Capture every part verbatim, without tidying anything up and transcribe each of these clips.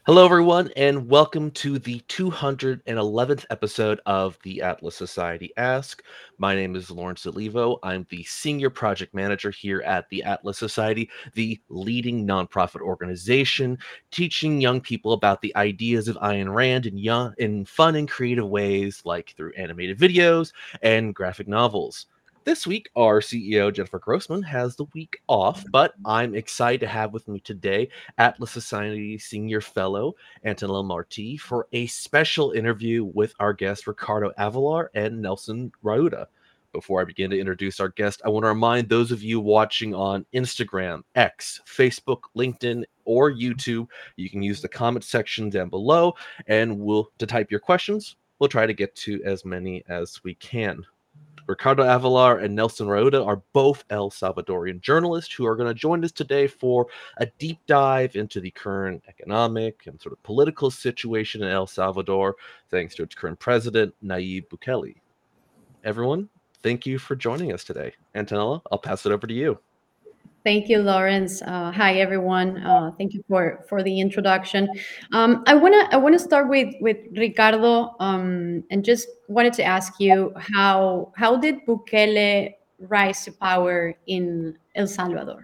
Hello, everyone, and welcome to the two hundred eleventh episode of the Atlas Society Ask. My name is Lawrence Olivo. I'm the Senior Project Manager here at the Atlas Society, the leading nonprofit organization teaching young people about the ideas of Ayn Rand in, young, in fun and creative ways, like through animated videos and graphic novels. This week, our C E O, Jennifer Grossman, has the week off, but I'm excited to have with me today Atlas Society Senior Fellow Antonella Marti for a special interview with our guests Ricardo Avalar and Nelson Rauda. Before I begin to introduce our guest, I want to remind those of you watching on Instagram, X, Facebook, LinkedIn, or YouTube, you can use the comment section down below and we'll to type your questions. We'll try to get to as many as we can. Ricardo Avalar and Nelson Rauda are both El Salvadorian journalists who are going to join us today for a deep dive into the current economic and sort of political situation in El Salvador, thanks to its current president, Nayib Bukele. Everyone, thank you for joining us today. Antonella, I'll pass it over to you. Thank you, Lawrence. Uh, hi, everyone. Uh, thank you for for the introduction. Um, I wanna I wanna start with with Ricardo, um, and just wanted to ask you how how did Bukele rise to power in El Salvador?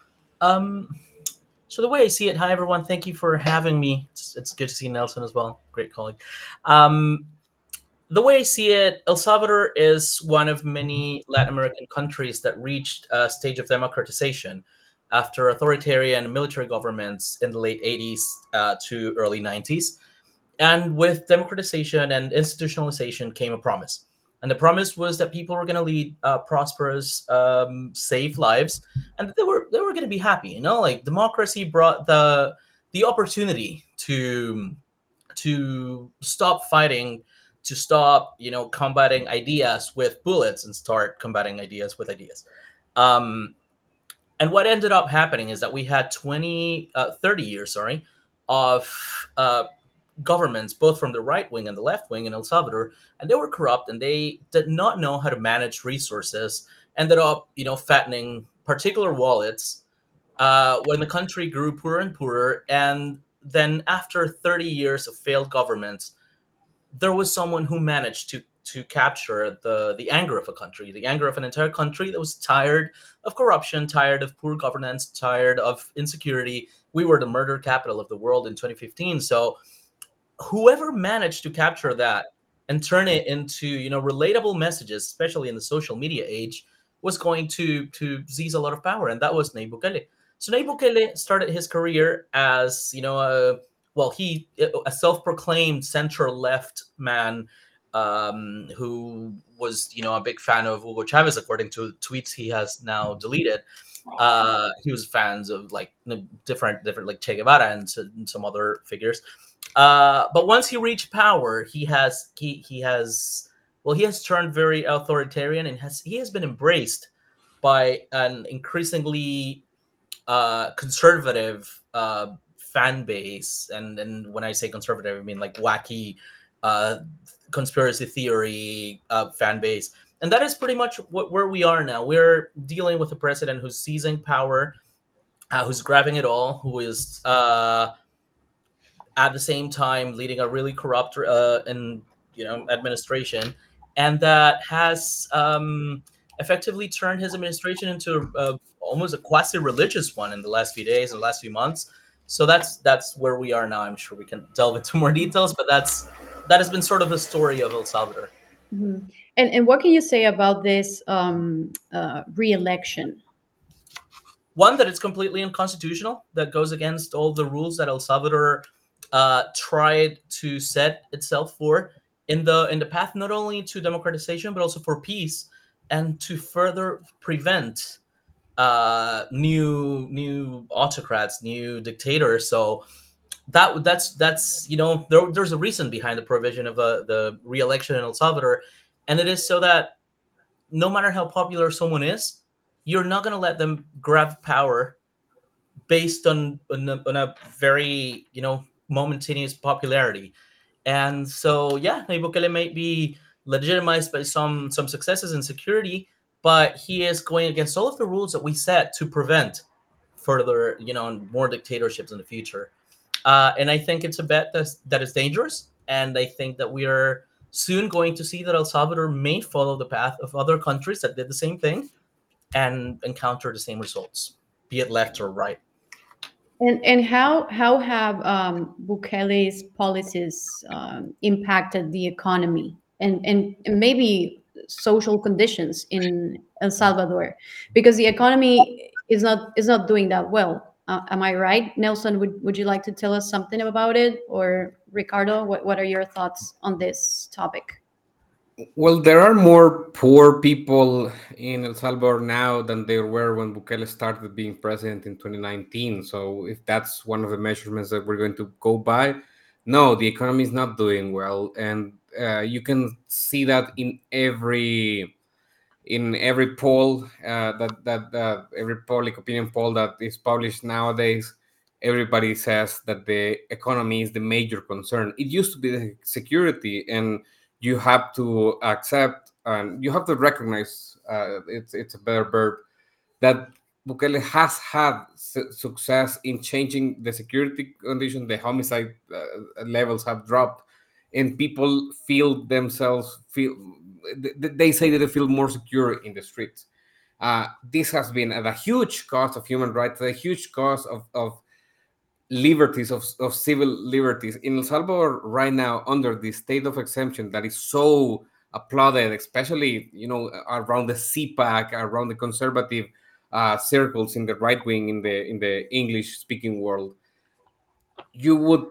Um, so the way I see it, hi everyone, thank you for having me. It's, it's good to see Nelson as well, great colleague. Um, the way I see it, El Salvador is one of many Latin American countries that reached a stage of democratization after authoritarian military governments in the late eighties uh, to early nineties. And with democratization and institutionalization came a promise. And the promise was that people were going to lead uh, prosperous, um, safe lives, and they were they were going to be happy. You know, like democracy brought the the opportunity to to stop fighting, to stop you know combating ideas with bullets and start combating ideas with ideas. Um, and what ended up happening is that we had twenty, uh, thirty years, sorry, of uh, governments, both from the right wing and the left wing in El Salvador, and they were corrupt and they did not know how to manage resources, ended up, you know, fattening particular wallets uh, when the country grew poorer and poorer. And then after thirty years of failed governments, there was someone who managed to to capture the the anger of a country, the anger of an entire country that was tired of corruption, tired of poor governance, tired of insecurity. We were the murder capital of the world in twenty fifteen. So whoever managed to capture that and turn it into you know relatable messages, especially in the social media age, was going to to seize a lot of power, and that was Nayib Bukele. So Nayib Bukele started his career as you know a well he a self-proclaimed center-left man um, who was you know a big fan of Hugo Chavez, according to tweets he has now deleted. Uh, he was fans of like different different like Che Guevara and, so, and some other figures. Uh, but once he reached power, he has he he has well he has turned very authoritarian and has he has been embraced by an increasingly uh, conservative uh, fan base. And and when I say conservative, I mean like wacky uh, conspiracy theory uh, fan base. And that is pretty much what, where we are now. We're dealing with a president who's seizing power, uh, who's grabbing it all, who is uh, at the same time leading a really corrupt uh, and you know administration, and that has um, effectively turned his administration into a, almost a quasi-religious one in the last few days and last few months. So that's that's where we are now. I'm sure we can delve into more details, but that's that has been sort of the story of El Salvador. Mhm. And and what can you say about this um, uh, re-election? One, that it's completely unconstitutional, that goes against all the rules that El Salvador uh, tried to set itself for in the in the path not only to democratization but also for peace and to further prevent uh, new new autocrats, new dictators. So that that's that's you know there, there's a reason behind the provision of the the re-election in El Salvador, and it is so that no matter how popular someone is, you're not going to let them grab power based on on a, on a very you know momentaneous popularity. And so yeah, Nayib Bukele may be legitimized by some some successes in security, but he is going against all of the rules that we set to prevent further you know more dictatorships in the future. Uh, and I think it's a bet that's, that is dangerous. And I think that we are soon going to see that El Salvador may follow the path of other countries that did the same thing and encounter the same results, be it left or right. And and how how have um, Bukele's policies um, impacted the economy and, and and maybe social conditions in El Salvador? Because the economy is not is not doing that well. Uh, am I right, Nelson? Would would you like to tell us something about it, or Ricardo? What what are your thoughts on this topic? Well, there are more poor people in El Salvador now than there were when Bukele started being president in twenty nineteen. So, if that's one of the measurements that we're going to go by, no, the economy is not doing well, and uh, you can see that in every in every poll uh, that that uh, every public opinion poll that is published nowadays. Everybody says that the economy is the major concern. It used to be the security, and you have to accept and you have to recognize, uh, it's it's a better verb, that Bukele has had su- success in changing the security conditions. The homicide uh, levels have dropped, and people feel themselves feel. th- They say that they feel more secure in the streets. Uh, this has been at a huge cost of human rights, a huge cost of, of liberties, of, of civil liberties in El Salvador right now, under the state of exemption that is so applauded, especially, you know, around the C PAC, around the conservative uh, circles in the right wing, in the in the English speaking world. You would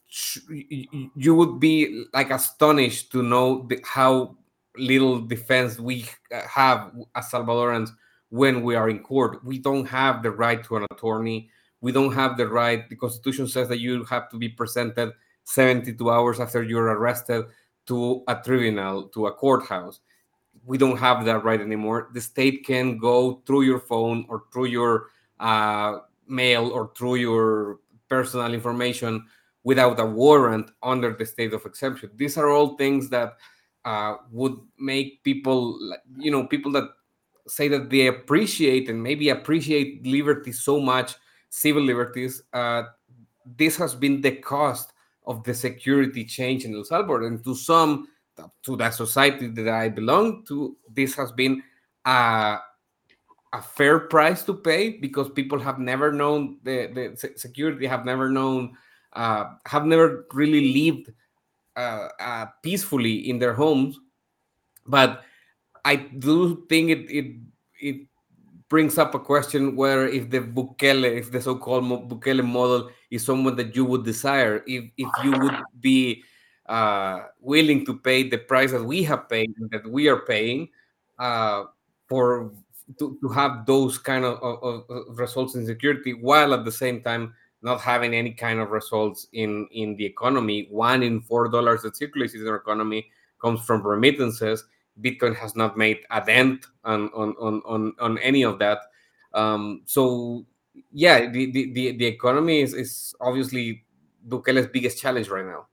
you would be like astonished to know the, how little defense we have as Salvadorans when we are in court. We don't have the right to an attorney. We don't have the right. The Constitution says that you have to be presented seventy-two hours after you're arrested to a tribunal, to a courthouse. We don't have that right anymore. The state can go through your phone or through your uh, mail or through your personal information without a warrant under the state of exemption. These are all things that uh, would make people, you know, people that say that they appreciate and maybe appreciate liberty so much, civil liberties. Uh, this has been the cost of the security change in El Salvador, and to some, to that society that I belong to, this has been a, a fair price to pay, because people have never known the, the security, have never known, uh, have never really lived uh, uh, peacefully in their homes. But I do think it it it brings up a question whether if the Bukele, if the so-called Bukele model is someone that you would desire, if if you would be uh, willing to pay the price that we have paid and that we are paying uh, for to, to have those kind of, of, of results in security, while at the same time not having any kind of results in in the economy. One in four dollars that circulates in our economy comes from remittances. Bitcoin has not made a dent on on on on, on any of that. Um, so yeah, the, the, the, the economy is, is obviously Bukele's biggest challenge right now.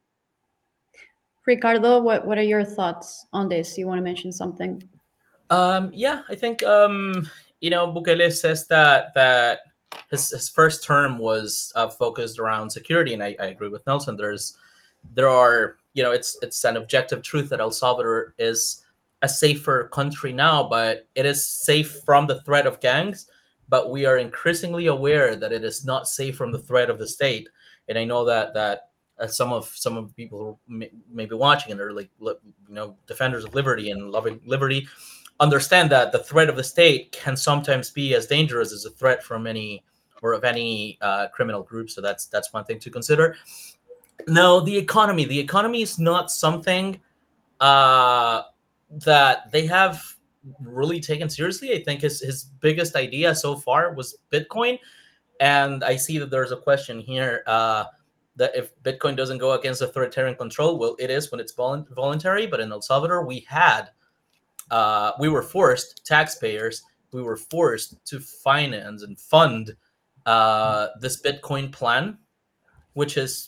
Ricardo, what, what are your thoughts on this? You want to mention something? Um, yeah, I think um, you know, Bukele says that that his, his first term was uh, focused around security, and I, I agree with Nelson. There's there are you know it's it's an objective truth that El Salvador is a safer country now, but it is safe from the threat of gangs. But we are increasingly aware that it is not safe from the threat of the state. And I know that that uh, some of some of the people who may, may be watching and are like you know defenders of liberty and loving liberty understand that the threat of the state can sometimes be as dangerous as a threat from any or of any uh, criminal group. So that's that's one thing to consider. No, the economy. The economy is not something uh, that they have really taken seriously. I think his his biggest idea so far was Bitcoin, and I see that there's a question here uh, that if Bitcoin doesn't go against authoritarian control, well, it is when it's volu- voluntary. But in El Salvador, we had uh, we were forced, taxpayers, we were forced to finance and fund uh, this Bitcoin plan, which is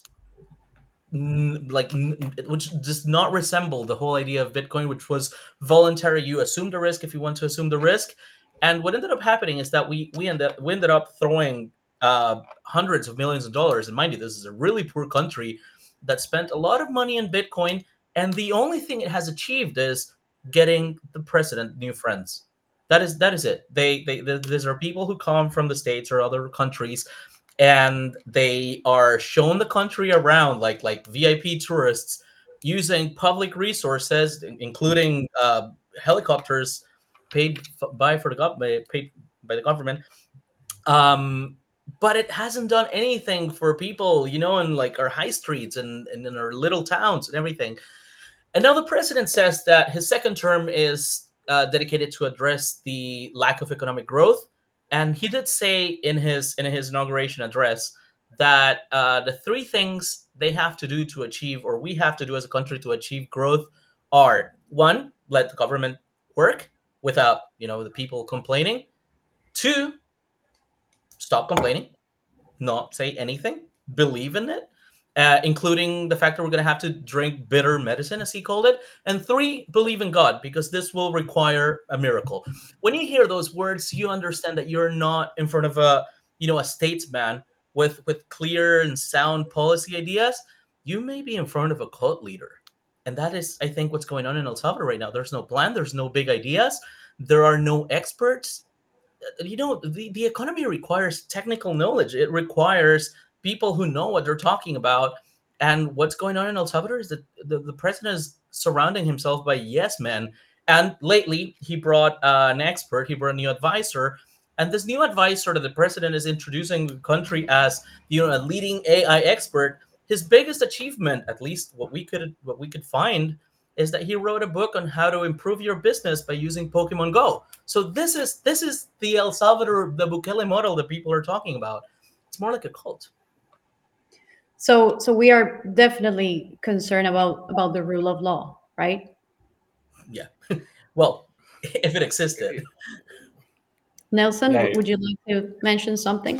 like which does not resemble the whole idea of Bitcoin, which was voluntary. You assume the risk if you want to assume the risk. And what ended up happening is that we we ended we ended up throwing uh, hundreds of millions of dollars. And mind you, this is a really poor country that spent a lot of money in Bitcoin, and the only thing it has achieved is getting the president new friends. That is that is it. They they, they these are people who come from the States or other countries, and they are shown the country around like like V I P tourists using public resources, including uh, helicopters paid by for the government, paid by the government. Um, but it hasn't done anything for people, you know, in like our high streets and, and in our little towns and everything. And now the president says that his second term is uh, dedicated to address the lack of economic growth. And he did say in his in his inauguration address that uh, the three things they have to do to achieve, or we have to do as a country to achieve growth, are: one, let the government work without, you know, the people complaining; two, stop complaining, not say anything, believe in it, uh, including the fact that we're going to have to drink bitter medicine, as he called it; and three, believe in God, because this will require a miracle. When you hear those words, you understand that you're not in front of a, you know, a statesman with with clear and sound policy ideas. You may be in front of a cult leader. And that is, I think, what's going on in El Salvador right now. There's no plan. There's no big ideas. There are no experts. You know, the, the economy requires technical knowledge. It requires people who know what they're talking about. And what's going on in El Salvador is that the, the president is surrounding himself by yes men. And lately, he brought uh, an expert. He brought a new advisor. And this new advisor that the president is introducing the country as, you know, a leading A I expert, his biggest achievement, at least what we could what we could find, is that he wrote a book on how to improve your business by using Pokemon Go. So this is this is the El Salvador, the Bukele model that people are talking about. It's more like a cult. So so we are definitely concerned about about the rule of law, right? Yeah. Well, if it existed. Nelson, Yeah. would you like to mention something?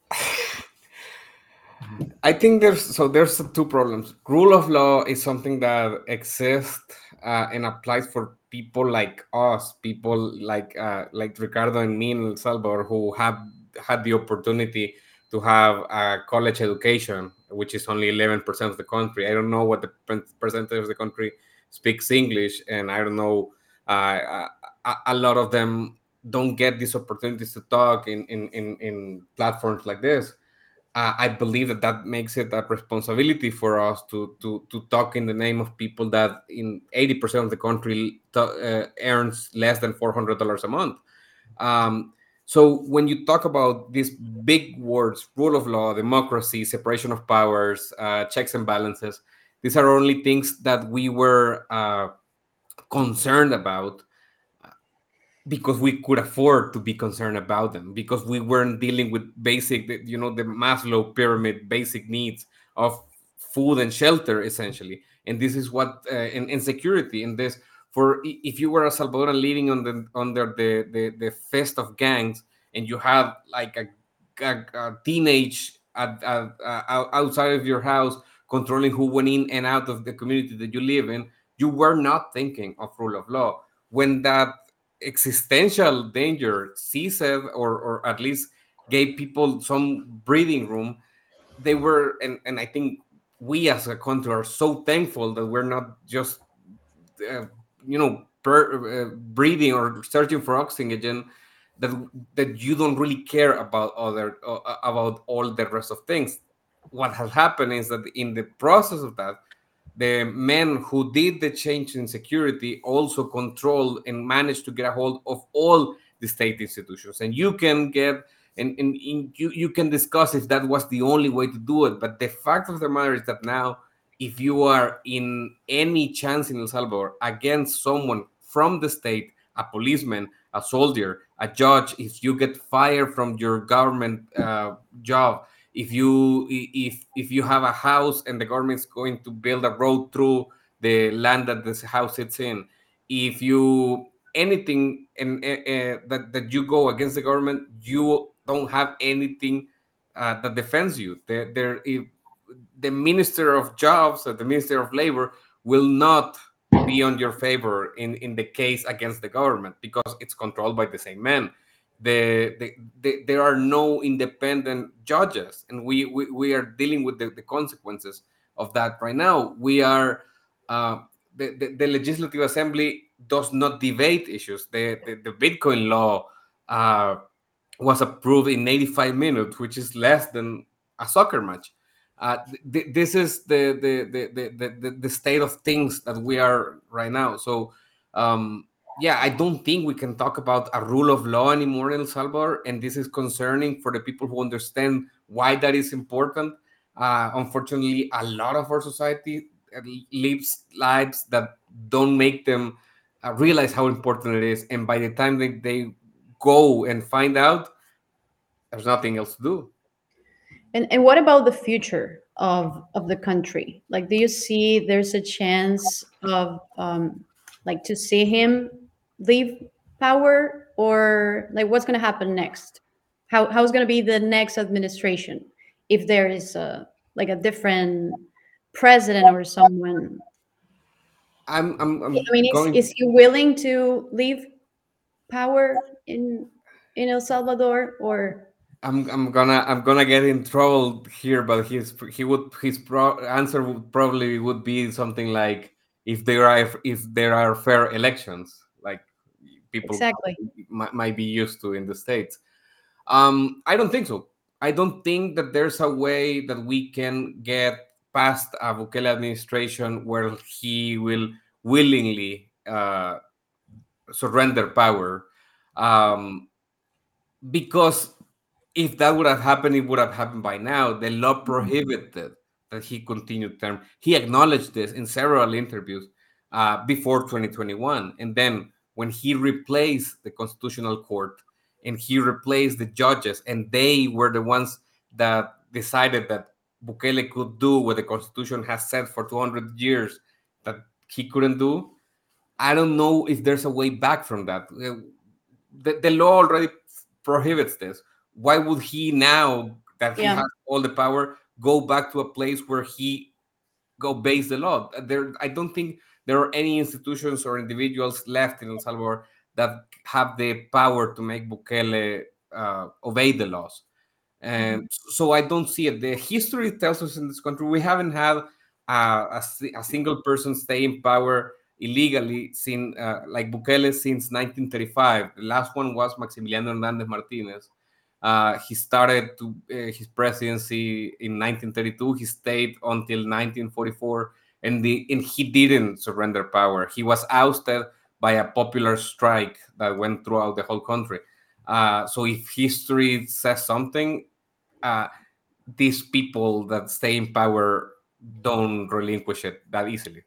I think there's so there's two problems. Rule of law is something that exists uh, and applies for people like us, people like uh, like Ricardo and me in El Salvador, who have had the opportunity to have a college education, which is only eleven percent of the country. I don't know what the percentage of the country speaks English, and I don't know, uh, a, a lot of them don't get these opportunities to talk in in in, in platforms like this. Uh, I believe that that makes it a responsibility for us to to to talk in the name of people that in eighty percent of the country to, uh, earns less than four hundred dollars a month. Um, so when you talk about these big words, rule of law, democracy, separation of powers, uh, checks and balances, these are only things that we were uh, concerned about because we could afford to be concerned about them, because we weren't dealing with basic, you know, the Maslow pyramid, basic needs of food and shelter, essentially. And this is what, uh, and, and security in this, for if you were a Salvadoran living on the, under the, the, the fist of gangs, and you had like a, a, a teenage at, at, uh, outside of your house controlling who went in and out of the community that you live in, you were not thinking of rule of law. When that existential danger ceased, or or at least gave people some breathing room, they were, and, and I think we as a country are so thankful that we're not just uh, you know per, uh, breathing or searching for oxygen, that that you don't really care about other uh, about all the rest of things. What has happened is that in the process of that, the men who did the change in security also controlled and managed to get a hold of all the state institutions. And you can get, and, and, and you, you can discuss if that was the only way to do it. But the fact of the matter is that now, if you are in any chance in El Salvador against someone from the state, a policeman, a soldier, a judge, if you get fired from your government uh, job, If you if if you have a house and the government's going to build a road through the land that this house sits in, if you anything and uh, uh, that that you go against the government, you don't have anything uh, that defends you. There, there, if the Minister of Jobs or the Minister of Labor will not be on your favor in in the case against the government, because it's controlled by the same men. the, the, the there are no independent judges, and we we, we are dealing with the, the consequences of that right now. We are uh, the, the, the Legislative Assembly does not debate issues. The the, the Bitcoin law uh, was approved in eighty-five minutes, which is less than a soccer match. Uh, th- this is the the, the, the, the, the state of things that we are right now. So, um, yeah, I don't think we can talk about a rule of law anymore in El Salvador, and this is concerning for the people who understand why that is important. Uh, unfortunately, a lot of our society lives lives that don't make them uh, realize how important it is, and by the time they, they go and find out, there's nothing else to do. And and what about the future of of the country? Like, do you see there's a chance of um, like to see him leave power, or like what's going to happen next? How how's going to be the next administration if there is a like a different president or someone? I'm I'm, I'm I mean, is going. is he willing to leave power in in El Salvador, or? I'm I'm gonna I'm gonna get in trouble here, but his he would his pro- answer would probably would be something like, if there are if there are fair elections, like people Exactly. might, might be used to in the States. Um, I don't think so. I don't think that there's a way that we can get past a Bukele administration where he will willingly uh, surrender power, um, because if that would have happened, it would have happened by now. The law prohibited that he continued term. He acknowledged this in several interviews uh, before twenty twenty-one. And then when he replaced the Constitutional Court and he replaced the judges, and they were the ones that decided that Bukele could do what the Constitution has said for two hundred years that he couldn't do, I don't know if there's a way back from that. The, the law already prohibits this. Why would he, now that he Yeah. has all the power, go back to a place where he go base the law? There, I don't think there are any institutions or individuals left in El Salvador that have the power to make Bukele uh, obey the laws. And mm-hmm. so I don't see it. The history tells us in this country we haven't had uh, a, a single person stay in power illegally since, uh, like Bukele, since nineteen thirty-five. The last one was Maximiliano Hernandez Martinez. Uh, he started to, uh, his presidency in nineteen thirty-two. He stayed until nineteen forty-four, and, the, and he didn't surrender power. He was ousted by a popular strike that went throughout the whole country. Uh, so if history says something, uh, these people that stay in power don't relinquish it that easily.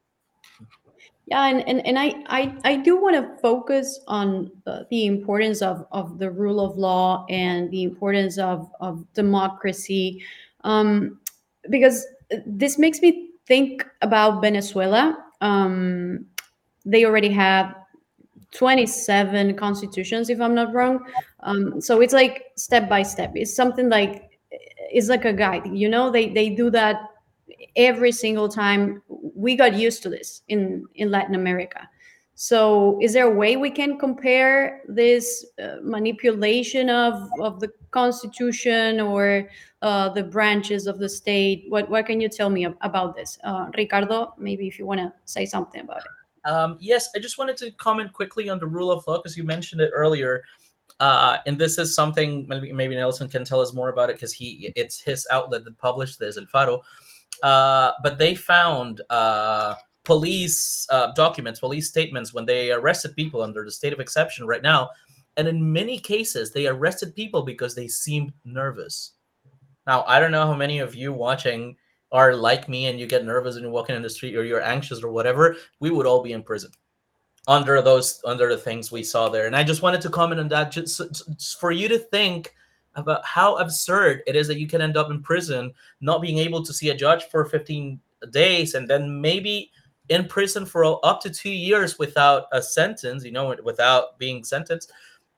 Yeah, and, and, and I, I, I do want to focus on uh, the importance of, of the rule of law and the importance of, of democracy, um, because this makes me think about Venezuela. Um, they already have twenty-seven constitutions, if I'm not wrong. Um, so it's like step by step. It's something like, it's like a guide, you know, they, they do that every single time. We got used to this in, in Latin America. So is there a way we can compare this uh, manipulation of, of the constitution or uh, the branches of the state? What, what can you tell me about this? Uh, Ricardo, maybe if you want to say something about it. Um, yes, I just wanted to comment quickly on the rule of law because you mentioned it earlier. Uh, and this is something maybe, maybe Nelson can tell us more about it because he it's his outlet that published this, El Faro. Uh, but they found uh, police uh, documents, police statements when they arrested people under the state of exception right now. And in many cases, they arrested people because they seemed nervous. Now, I don't know how many of you watching are like me and you get nervous and you're walking in the street or you're anxious or whatever. We would all be in prison under those, under the things we saw there. And I just wanted to comment on that just, just for you to think about how absurd it is that you can end up in prison, not being able to see a judge for fifteen days, and then maybe in prison for up to two years without a sentence, you know, without being sentenced,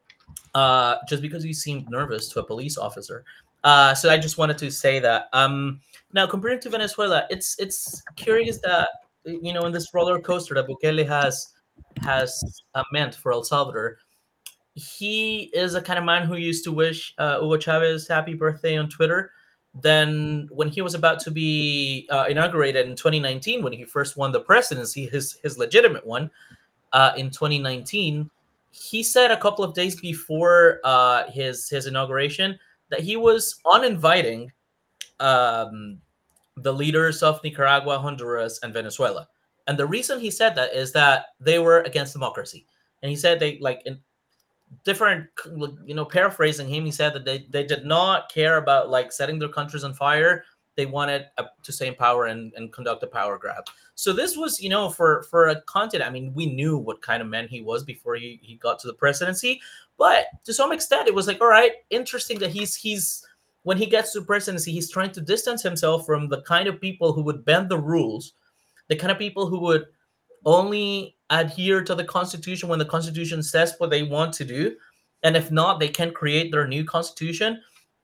uh, just because you seemed nervous to a police officer. Uh, so I just wanted to say that. Um, now, compared to Venezuela, it's it's curious that, you know, in this roller coaster that Bukele has has uh, meant for El Salvador, he is a kind of man who used to wish uh, Hugo Chavez happy birthday on Twitter. Then, when he was about to be uh, inaugurated in twenty nineteen, when he first won the presidency, his his legitimate one uh, in twenty nineteen, he said a couple of days before uh, his his inauguration that he was uninviting um, the leaders of Nicaragua, Honduras, and Venezuela. And the reason he said that is that they were against democracy. And he said they like in different, you know, paraphrasing him, he said that they, they did not care about like setting their countries on fire. They wanted uh, to stay in power and, and conduct a power grab. So this was, you know, for, for a continent, I mean, we knew what kind of man he was before he, he got to the presidency. But to some extent, it was like, all right, interesting that he's he's when he gets to the presidency, he's trying to distance himself from the kind of people who would bend the rules, the kind of people who would only adhere to the Constitution when the Constitution says what they want to do, and if not, they can create their new Constitution.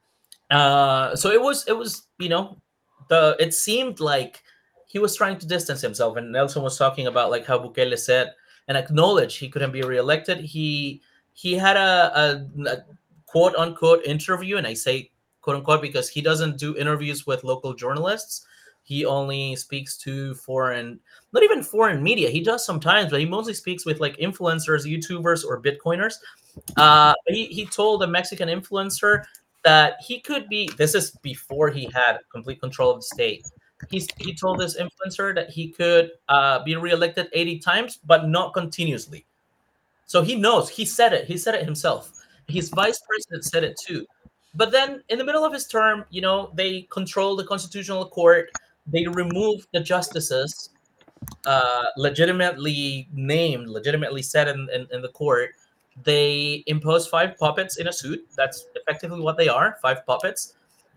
Uh, so it was, it was, you know, the it seemed like he was trying to distance himself. And Nelson was talking about like how Bukele said and acknowledged he couldn't be reelected. He he had a, a, a quote unquote interview, and I say quote unquote because he doesn't do interviews with local journalists. He only speaks to foreign, not even foreign media. He does sometimes, but he mostly speaks with like influencers, YouTubers, or Bitcoiners. Uh, he, he told a Mexican influencer that he could be, this is before he had complete control of the state. He's, he told this influencer that he could uh, be reelected eighty times, but not continuously. So he knows, he said it, he said it himself. His vice president said it too. But then in the middle of his term, you know, they control the Constitutional Court. They removed the justices uh, legitimately named, legitimately set in, in, in the court. They impose five puppets in a suit. That's effectively what they are, five puppets.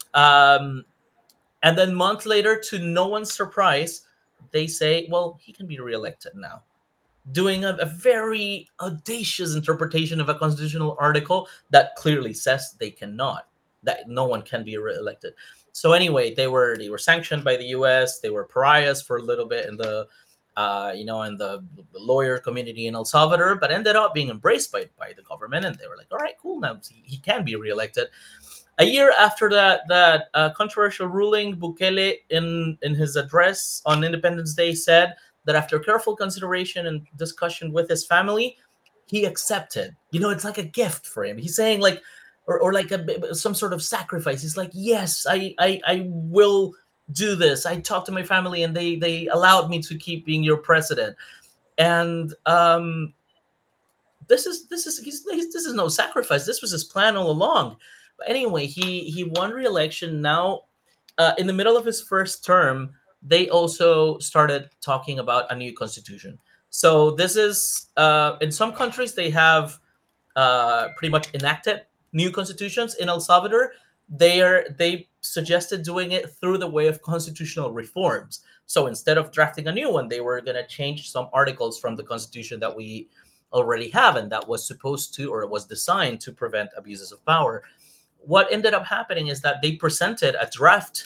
Um, and then months later, to no one's surprise, they say, well, he can be reelected now. Doing a, a very audacious interpretation of a constitutional article that clearly says they cannot, that no one can be reelected. So anyway, they were they were sanctioned by the U S. They were pariahs for a little bit in the, uh, you know, in the, the lawyer community in El Salvador, but ended up being embraced by, by the government, and they were like, all right, cool, now he, he can be reelected. A year after that that uh, controversial ruling, Bukele, in in his address on Independence Day, said that after careful consideration and discussion with his family, he accepted. You know, it's like a gift for him. He's saying like, or, or like a, some sort of sacrifice. He's like, yes, I, I, I will do this. I talked to my family and they, they allowed me to keep being your president. And um, this is, this is, he's, he's, this is no sacrifice. This was his plan all along. But anyway, he, he won re-election. Now, uh, in the middle of his first term, they also started talking about a new constitution. So this is, uh, in some countries, they have uh, pretty much enacted new constitutions. In El Salvador, they are they suggested doing it through the way of constitutional reforms. So instead of drafting a new one, they were going to change some articles from the constitution that we already have, and that was supposed to, or was designed to prevent abuses of power. What ended up happening is that they presented a draft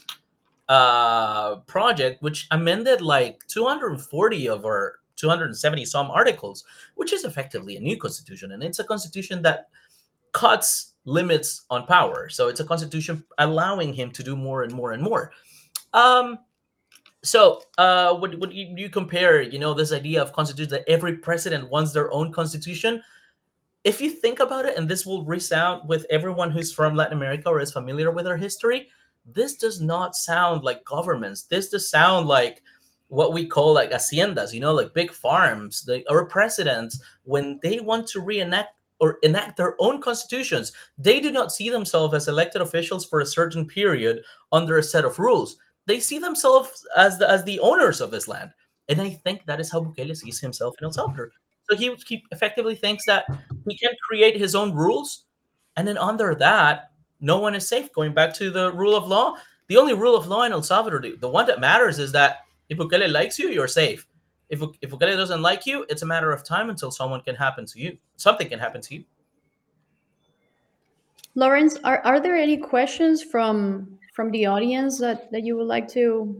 uh, project which amended like two hundred forty of our two hundred seventy some articles, which is effectively a new constitution. And it's a constitution that cuts limits on power. So it's a constitution allowing him to do more and more and more. Um, so uh, would, would you, you compare, you know, this idea of constitution that every president wants their own constitution? If you think about it, and this will resound with everyone who's from Latin America or is familiar with our history, this does not sound like governments. This does sound like what we call like haciendas, you know, like big farms. The, our presidents, when they want to reenact or enact their own constitutions, they do not see themselves as elected officials for a certain period under a set of rules. They see themselves as the, as the owners of this land. And I think that is how Bukele sees himself in El Salvador. So he, he effectively thinks that he can create his own rules, and then under that, no one is safe. Going back to the rule of law, the only rule of law in El Salvador, the, the one that matters is that if Bukele likes you, you're safe. If, if Bukele doesn't like you, it's a matter of time until someone can happen to you. Something can happen to you. Lawrence, are, are there any questions from from the audience that, that you would like to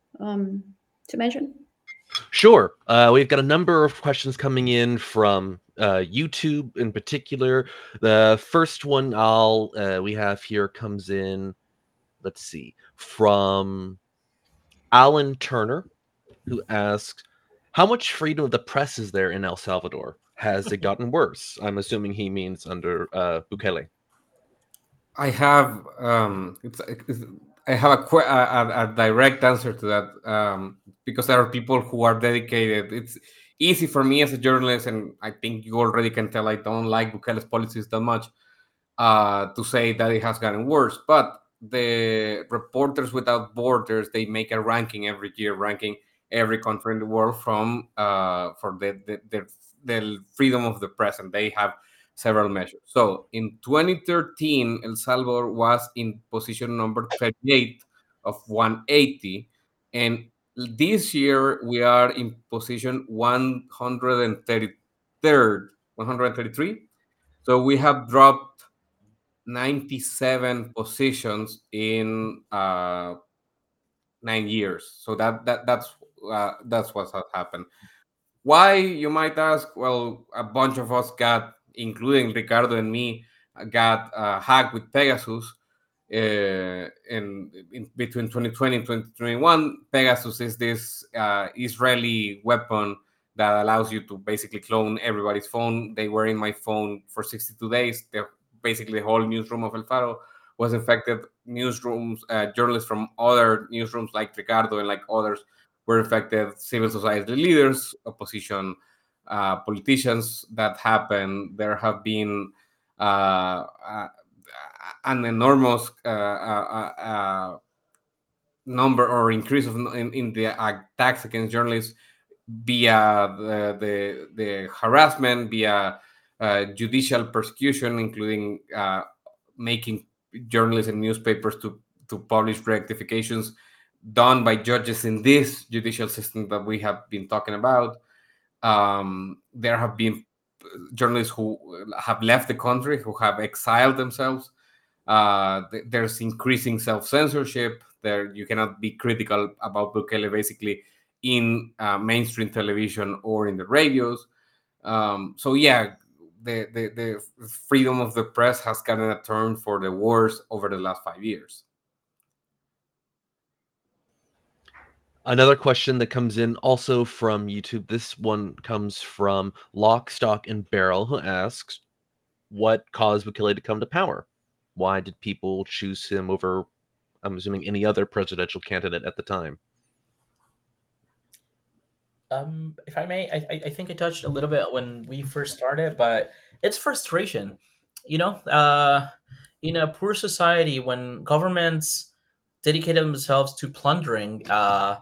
um, to mention? Sure. Uh, we've got a number of questions coming in from uh, YouTube in particular. The first one I'll uh, we have here comes in. Let's see, from Alan Turner, who asks, "How much freedom of the press is there in El Salvador? Has it gotten worse?" I'm assuming he means under uh, Bukele. I have um, it's, it's, I have a, que- a, a direct answer to that um, because there are people who are dedicated. It's easy for me as a journalist, and I think you already can tell I don't like Bukele's policies that much uh, to say that it has gotten worse. But the Reporters Without Borders, they make a ranking every year, ranking every country in the world from uh, for the, the the the freedom of the press, and they have several measures. So in twenty thirteen, El Salvador was in position number thirty-eight of one eighty, and this year we are in position one hundred thirty-third, one hundred thirty-three. So we have dropped ninety-seven positions in uh, nine years. So that that that's uh, that's what has happened. Why, you might ask? Well, a bunch of us got, including Ricardo and me, uh, got uh, hacked with Pegasus. Uh, in, in between twenty twenty and twenty twenty-one, Pegasus is this uh, Israeli weapon that allows you to basically clone everybody's phone. They were in my phone for sixty-two days. They're basically the whole newsroom of El Faro was infected. Newsrooms, uh, journalists from other newsrooms like Ricardo and like others were infected. Civil society leaders, opposition uh, politicians. That happened. There have been uh, uh, an enormous uh, uh, uh, number or increase of in, in the attacks against journalists via the the, the harassment, via uh, judicial persecution, including uh, making journalists and newspapers to to publish rectifications done by judges in this judicial system that we have been talking about. Um, there have been journalists who have left the country, who have exiled themselves. Uh, th- there's increasing self-censorship. There, you cannot be critical about Bukele basically in uh, mainstream television or in the radios. Um, so yeah, the, the the freedom of the press has gotten a turn for the worse over the last five years. Another question that comes in also from YouTube. This one comes from Lock, Stock, and Barrel, who asks, "What caused Bukele to come to power? Why did people choose him over, I'm assuming, any other presidential candidate at the time?" Um, if I may, I, I think I touched a little bit when we first started, but it's frustration. You know, uh, in a poor society, when governments dedicate themselves to plundering, uh,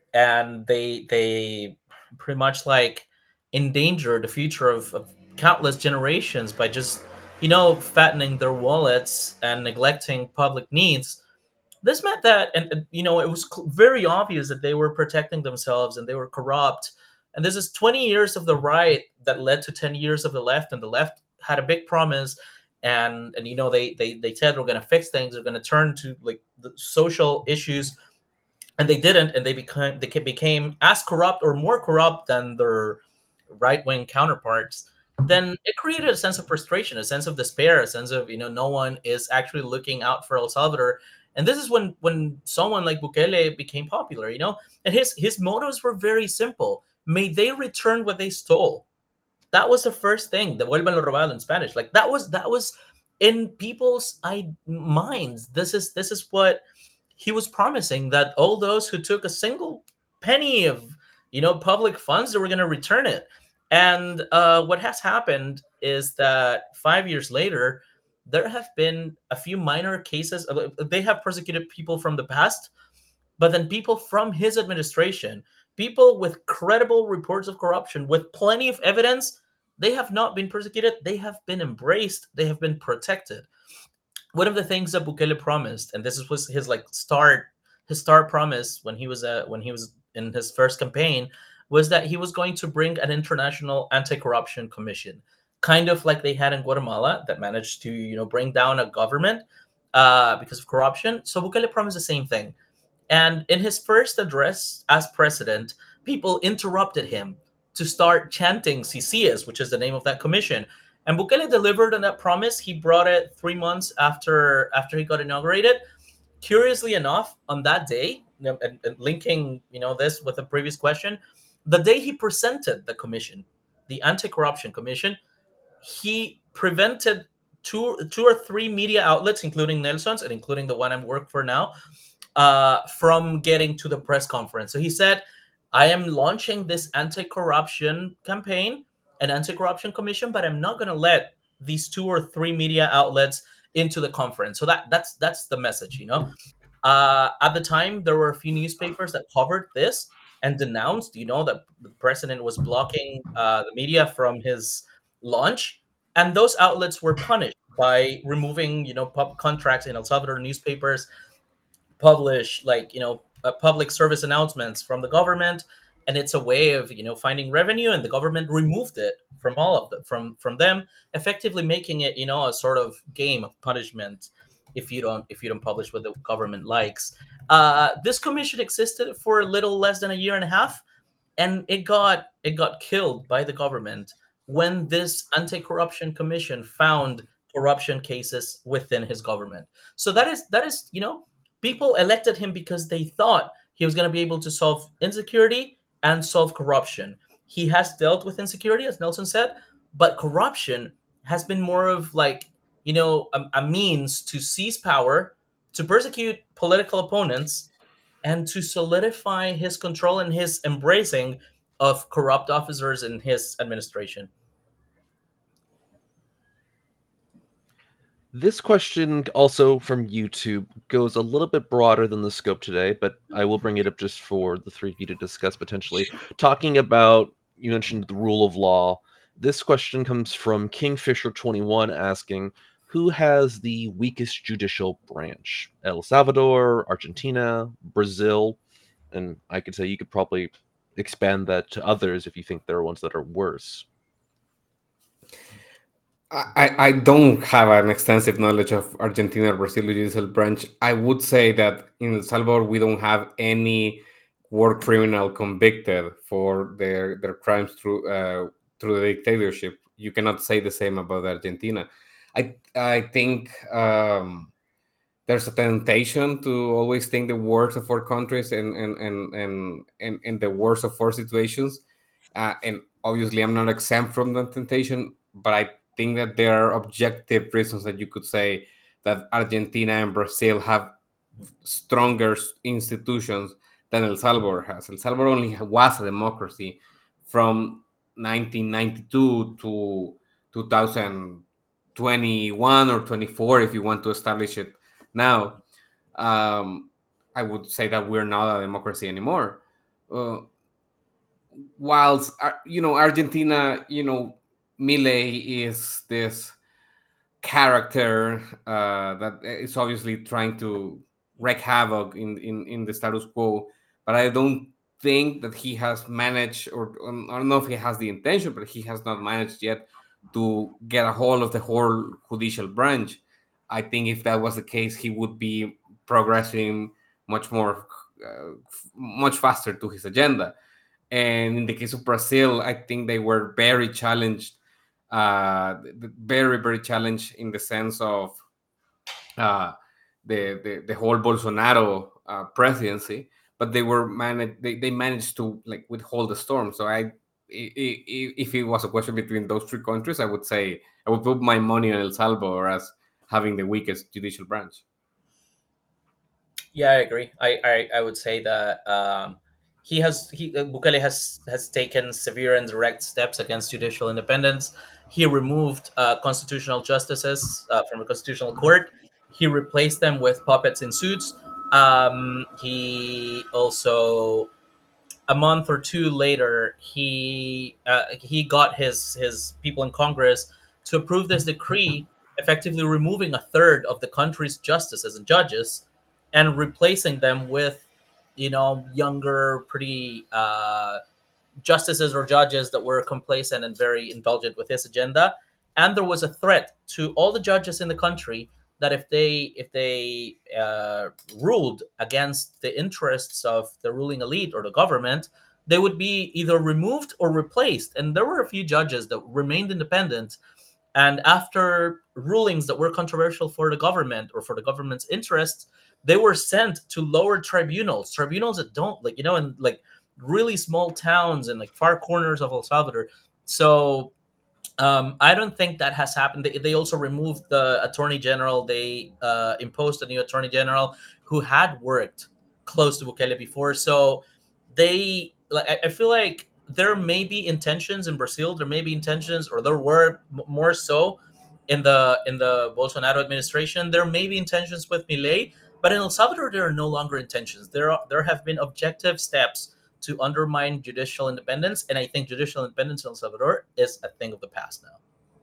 and they they pretty much like endanger the future of, of countless generations by just you know fattening their wallets and neglecting public needs. This meant that, and and, you know, it was cl- very obvious that they were protecting themselves and they were corrupt. And this is twenty years of the right that led to ten years of the left, and the left had a big promise. And and you know they they they said we're going to fix things, we're going to turn to like the social issues, and they didn't, and they became they became as corrupt or more corrupt than their right wing counterparts. Then it created a sense of frustration, a sense of despair, a sense of you know no one is actually looking out for El Salvador. And this is when when someone like Bukele became popular, you know, and his his motives were very simple. May they return what they stole. That was the first thing. Devuelvan lo robado in Spanish. Like that was that was in people's I, minds. This is this is what he was promising, that all those who took a single penny of you know public funds, they were going to return it. And uh, what has happened is that five years later, there have been a few minor cases. They have persecuted people from the past, but then people from his administration, people with credible reports of corruption, with plenty of evidence, they have not been persecuted. They have been embraced. They have been protected. One of the things that Bukele promised, and this was his like start, his star promise when he was uh, when he was in his first campaign, was that he was going to bring an international anti-corruption commission, kind of like they had in Guatemala, that managed to you know bring down a government uh, because of corruption. So Bukele promised the same thing. And in his first address as president, people interrupted him to start chanting CICIES, which is the name of that commission. And Bukele delivered on that promise. He brought it three months after after he got inaugurated. Curiously enough, on that day, and, and linking you know this with a previous question, the day he presented the commission, the Anti-Corruption Commission, he prevented two two or three media outlets, including Nelson's and including the one I work for now, uh, from getting to the press conference. So he said, I am launching this anti-corruption campaign, an anti-corruption commission, but I'm not going to let these two or three media outlets into the conference. So that that's that's the message, you know. Uh, at the time, there were a few newspapers that covered this and denounced, you know, that the president was blocking uh, the media from his launch, and those outlets were punished by removing, you know, pub contracts in El Salvador. Newspapers publish like, you know, uh, public service announcements from the government, and it's a way of, you know, finding revenue, and the government removed it from all of them, from from them, effectively making it, you know, a sort of game of punishment if you don't if you don't publish what the government likes. Uh, this commission existed for a little less than a year and a half, and it got it got killed by the government when this anti-corruption commission found corruption cases within his government. So that is that is, you know, people elected him because they thought he was going to be able to solve insecurity and solve corruption. He has dealt with insecurity, as Nelson said, but corruption has been more of like, you know, a, a means to seize power, to persecute political opponents, and to solidify his control and his embracing of corrupt officers in his administration. This question, also from YouTube, goes a little bit broader than the scope today, but I will bring it up just for the three of you to discuss potentially. Talking about, you mentioned the rule of law. This question comes from Kingfisher twenty-one asking, who has the weakest judicial branch? El Salvador, Argentina, Brazil? And I could say you could probably expand that to others if you think there are ones that are worse. I, I don't have an extensive knowledge of Argentina or Brazil judicial branch. I would say that in El Salvador, we don't have any war criminal convicted for their, their crimes through uh, through the dictatorship. You cannot say the same about Argentina. I I think um, there's a temptation to always think the worst of four countries and and and and and, and the worst of four situations. Uh, and obviously, I'm not exempt from that temptation, but I think that there are objective reasons that you could say that Argentina and Brazil have stronger institutions than El Salvador has. El Salvador only was a democracy from nineteen ninety-two to two thousand twenty-one or twenty-four, if you want to establish it now. Um, I would say that we're not a democracy anymore. Uh, whilst, uh, you know, Argentina, you know, Milei is this character uh, that is obviously trying to wreak havoc in, in, in the status quo, but I don't think that he has managed, or I don't know if he has the intention, but he has not managed yet to get a hold of the whole judicial branch. I think if that was the case, he would be progressing much more, uh, much faster to his agenda. And in the case of Brazil, I think they were very challenged. Uh, very, very challenged in the sense of uh, the, the the whole Bolsonaro uh, presidency, but they were managed. They, they managed to like withhold the storm. So I, if it was a question between those three countries, I would say I would put my money on El Salvador as having the weakest judicial branch. Yeah, I agree. I I, I would say that. Um, He has he Bukele has has taken severe and direct steps against judicial independence. He removed uh, constitutional justices uh, from the constitutional court. He replaced them with puppets in suits. Um, he also, a month or two later, he uh, he got his his people in Congress to approve this decree, effectively removing a third of the country's justices and judges, and replacing them with, you know, younger, pretty uh, justices or judges that were complacent and very indulgent with his agenda. And there was a threat to all the judges in the country that if they if they uh, ruled against the interests of the ruling elite or the government, they would be either removed or replaced. And there were a few judges that remained independent. And after rulings that were controversial for the government or for the government's interests, they were sent to lower tribunals, tribunals that don't, like, you know, in like really small towns and like far corners of El Salvador. So um, I don't think that has happened. They, they also removed the attorney general. They uh, imposed a new attorney general who had worked close to Bukele before. So they, like, I, I feel like there may be intentions in Brazil. There may be intentions, or there were m- more so in the in the Bolsonaro administration. There may be intentions with Milei, but in El Salvador, there are no longer intentions. There are there have been objective steps to undermine judicial independence, and I think judicial independence in El Salvador is a thing of the past now.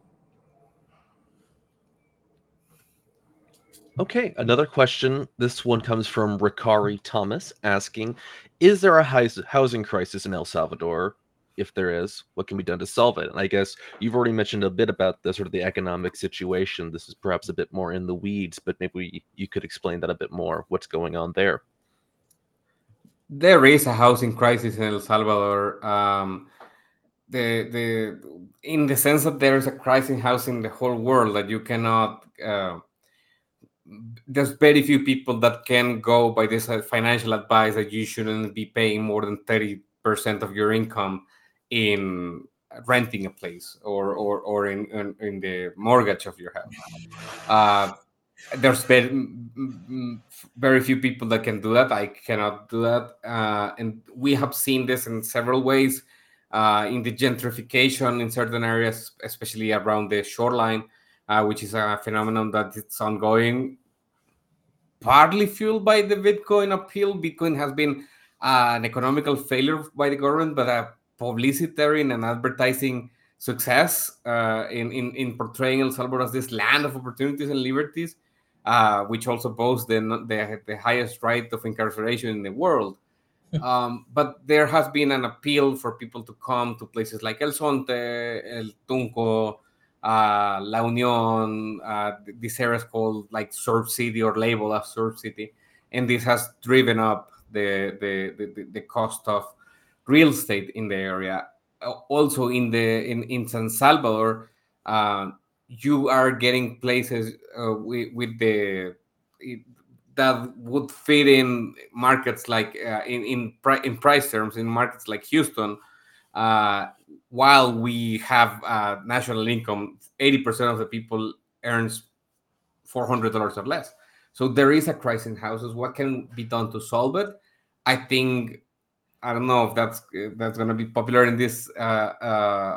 Okay, another question. This one comes from Ricari Thomas asking, is there a hous- housing crisis in El Salvador? If there is, what can be done to solve it? And I guess you've already mentioned a bit about the sort of the economic situation. This is perhaps a bit more in the weeds, but maybe you could explain that a bit more. What's going on there? There is a housing crisis in El Salvador. Um, the the in the sense that there is a crisis in housing in the whole world, that you cannot. Uh, there's very few people that can go by this uh, financial advice that you shouldn't be paying more than thirty percent of your income in renting a place, or or, or in, in in the mortgage of your house. Uh, there's very, very few people that can do that. I cannot do that. Uh, and we have seen this in several ways, uh, in the gentrification in certain areas, especially around the shoreline, uh, which is a phenomenon that it's ongoing, partly fueled by the Bitcoin appeal. Bitcoin has been uh, an economical failure by the government, but a publicitary and an advertising success uh, in, in, in portraying El Salvador as this land of opportunities and liberties, uh, which also boasts the, the, the highest rate of incarceration in the world. Um, but there has been an appeal for people to come to places like El Zonte, El Tunco, uh, La Union, uh, these areas called like Surf City or labeled as Surf City. And this has driven up the, the, the, the cost of real estate in the area. Also in the in, in San Salvador, uh, you are getting places uh, with, with the it, that would fit in markets like uh, in in, pri- in price terms in markets like Houston, uh, while we have uh, national income, eighty percent of the people earns four hundred dollars or less. So there is a crisis in houses. What can be done to solve it? I think, I don't know if that's that's going to be popular in this uh, uh,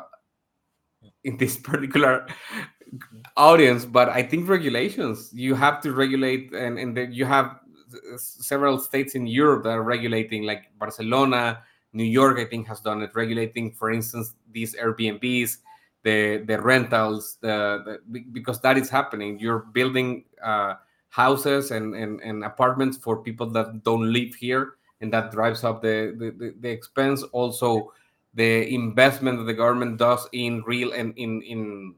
in this particular audience, but I think regulations. You have to regulate, and and the, you have several states in Europe that are regulating, like Barcelona, New York. I think has done it, regulating, for instance, these Airbnbs, the the rentals, the, the because that is happening. You're building uh, houses and, and and apartments for people that don't live here, and that drives up the, the, the expense. Also, the investment that the government does in real and in, in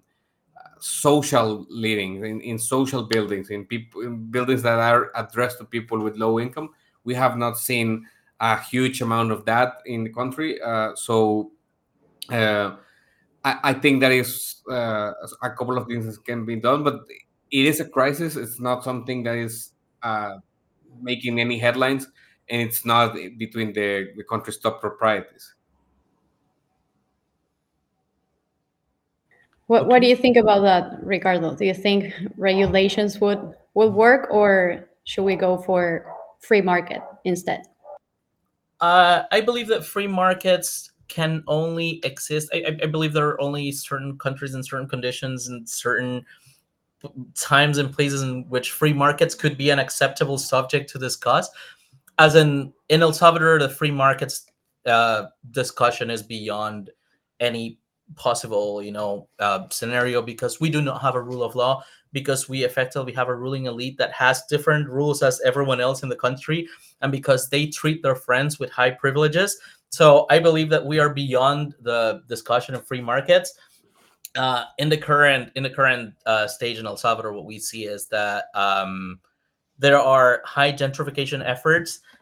social living, in, in social buildings, in people, in buildings that are addressed to people with low income. We have not seen a huge amount of that in the country. Uh, so uh, I, I think that is uh, a couple of things that can be done, but it is a crisis. It's not something that is uh, making any headlines, and it's not between the, the country's top proprietors. What Okay. What do you think about that, Ricardo? Do you think regulations would would work, or should we go for free market instead? Uh, I believe that free markets can only exist. I, I believe there are only certain countries and certain conditions and certain times and places in which free markets could be an acceptable subject to discuss. As in, in El Salvador, the free markets uh, discussion is beyond any possible, you know, uh, scenario, because we do not have a rule of law, because we effectively have a ruling elite that has different rules as everyone else in the country, and because they treat their friends with high privileges. So I believe that we are beyond the discussion of free markets. Uh, in the current in the current uh, stage in El Salvador, what we see is that um, there are high gentrification efforts,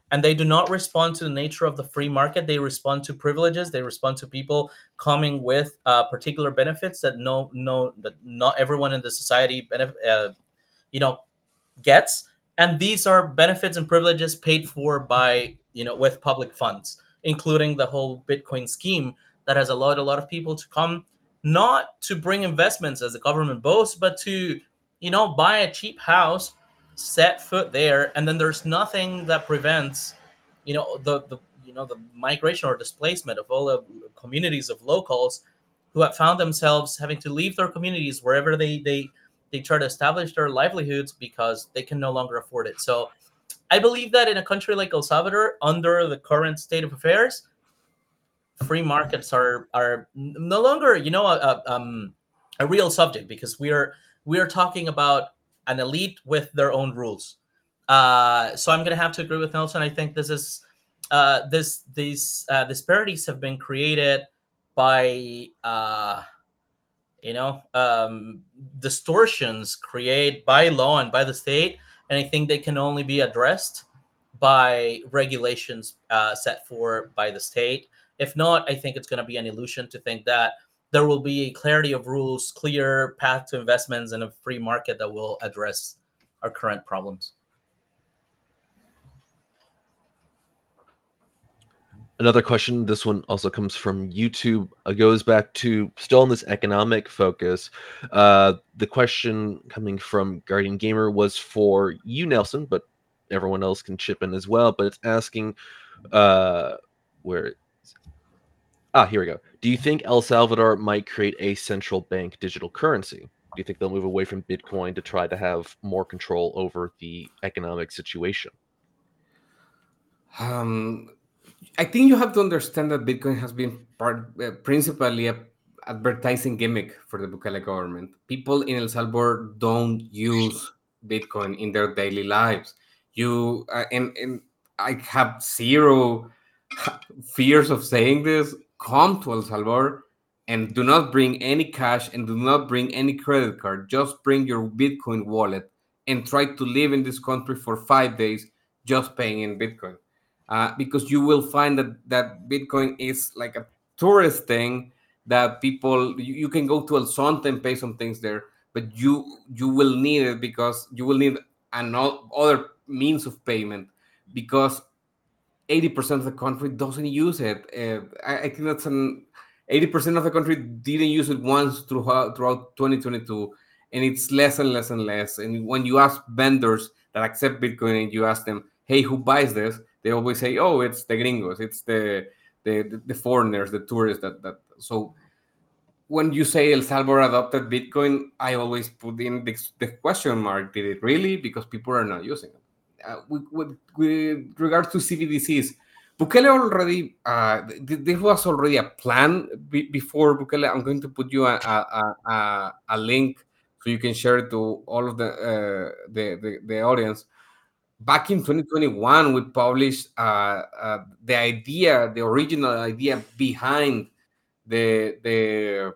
and they do not respond to the nature of the free market. They respond to privileges. They respond to people coming with uh, particular benefits that no, no, that not everyone in the society, benef- uh, you know, gets. And these are benefits and privileges paid for by, you know, with public funds, including the whole Bitcoin scheme that has allowed a lot of people to come, not to bring investments as the government boasts, but to, you know, buy a cheap house, set foot there, and then there's nothing that prevents, you know, the the you know the migration or displacement of all the communities of locals who have found themselves having to leave their communities wherever they they they try to establish their livelihoods because they can no longer afford it. So I believe that in a country like El Salvador, under the current state of affairs, free markets are are no longer, you know, a, a, um, a real subject, because we are we are talking about an elite with their own rules. Uh, so I'm going to have to agree with Nelson. I think this is uh, this these uh, disparities have been created by uh, you know um, distortions created by law and by the state, and I think they can only be addressed by regulations uh, set for by the state. If not, I think it's going to be an illusion to think that there will be a clarity of rules, clear path to investments, and a free market that will address our current problems. Another question, this one also comes from YouTube, uh, goes back to still on this economic focus. Uh, the question coming from Guardian Gamer was for you, Nelson, but everyone else can chip in as well. But it's asking, uh, where Ah, here we go. Do you think El Salvador might create a central bank digital currency? Do you think they'll move away from Bitcoin to try to have more control over the economic situation? Um, I think you have to understand that Bitcoin has been part, uh, principally a advertising gimmick for the Bukele government. People in El Salvador don't use Bitcoin in their daily lives. You uh, and and I have zero fears of saying this. Come to El Salvador and do not bring any cash and do not bring any credit card. Just bring your Bitcoin wallet and try to live in this country for five days just paying in Bitcoin. Uh, because you will find that, that Bitcoin is like a tourist thing that people, you, you can go to El Sonte and pay some things there, but you you will need it because you will need another means of payment, because eighty percent of the country doesn't use it. Uh, I, I think that's an eighty percent of the country didn't use it once throughout, throughout twenty twenty-two, and it's less and less and less. And when you ask vendors that accept Bitcoin and you ask them, hey, who buys this? They always say, oh, it's the gringos, it's the the, the foreigners, the tourists. That, that So when you say El Salvador adopted Bitcoin, I always put in the, the question mark, did it really? Because people are not using it. Uh, with, with, with regards to C B D Cs, Bukele already, uh, th- there was already a plan be- before Bukele. I'm going to put you a, a, a, a link so you can share it to all of the, uh, the, the, the audience. Back in twenty twenty-one, we published uh, uh, the idea, the original idea behind the, the,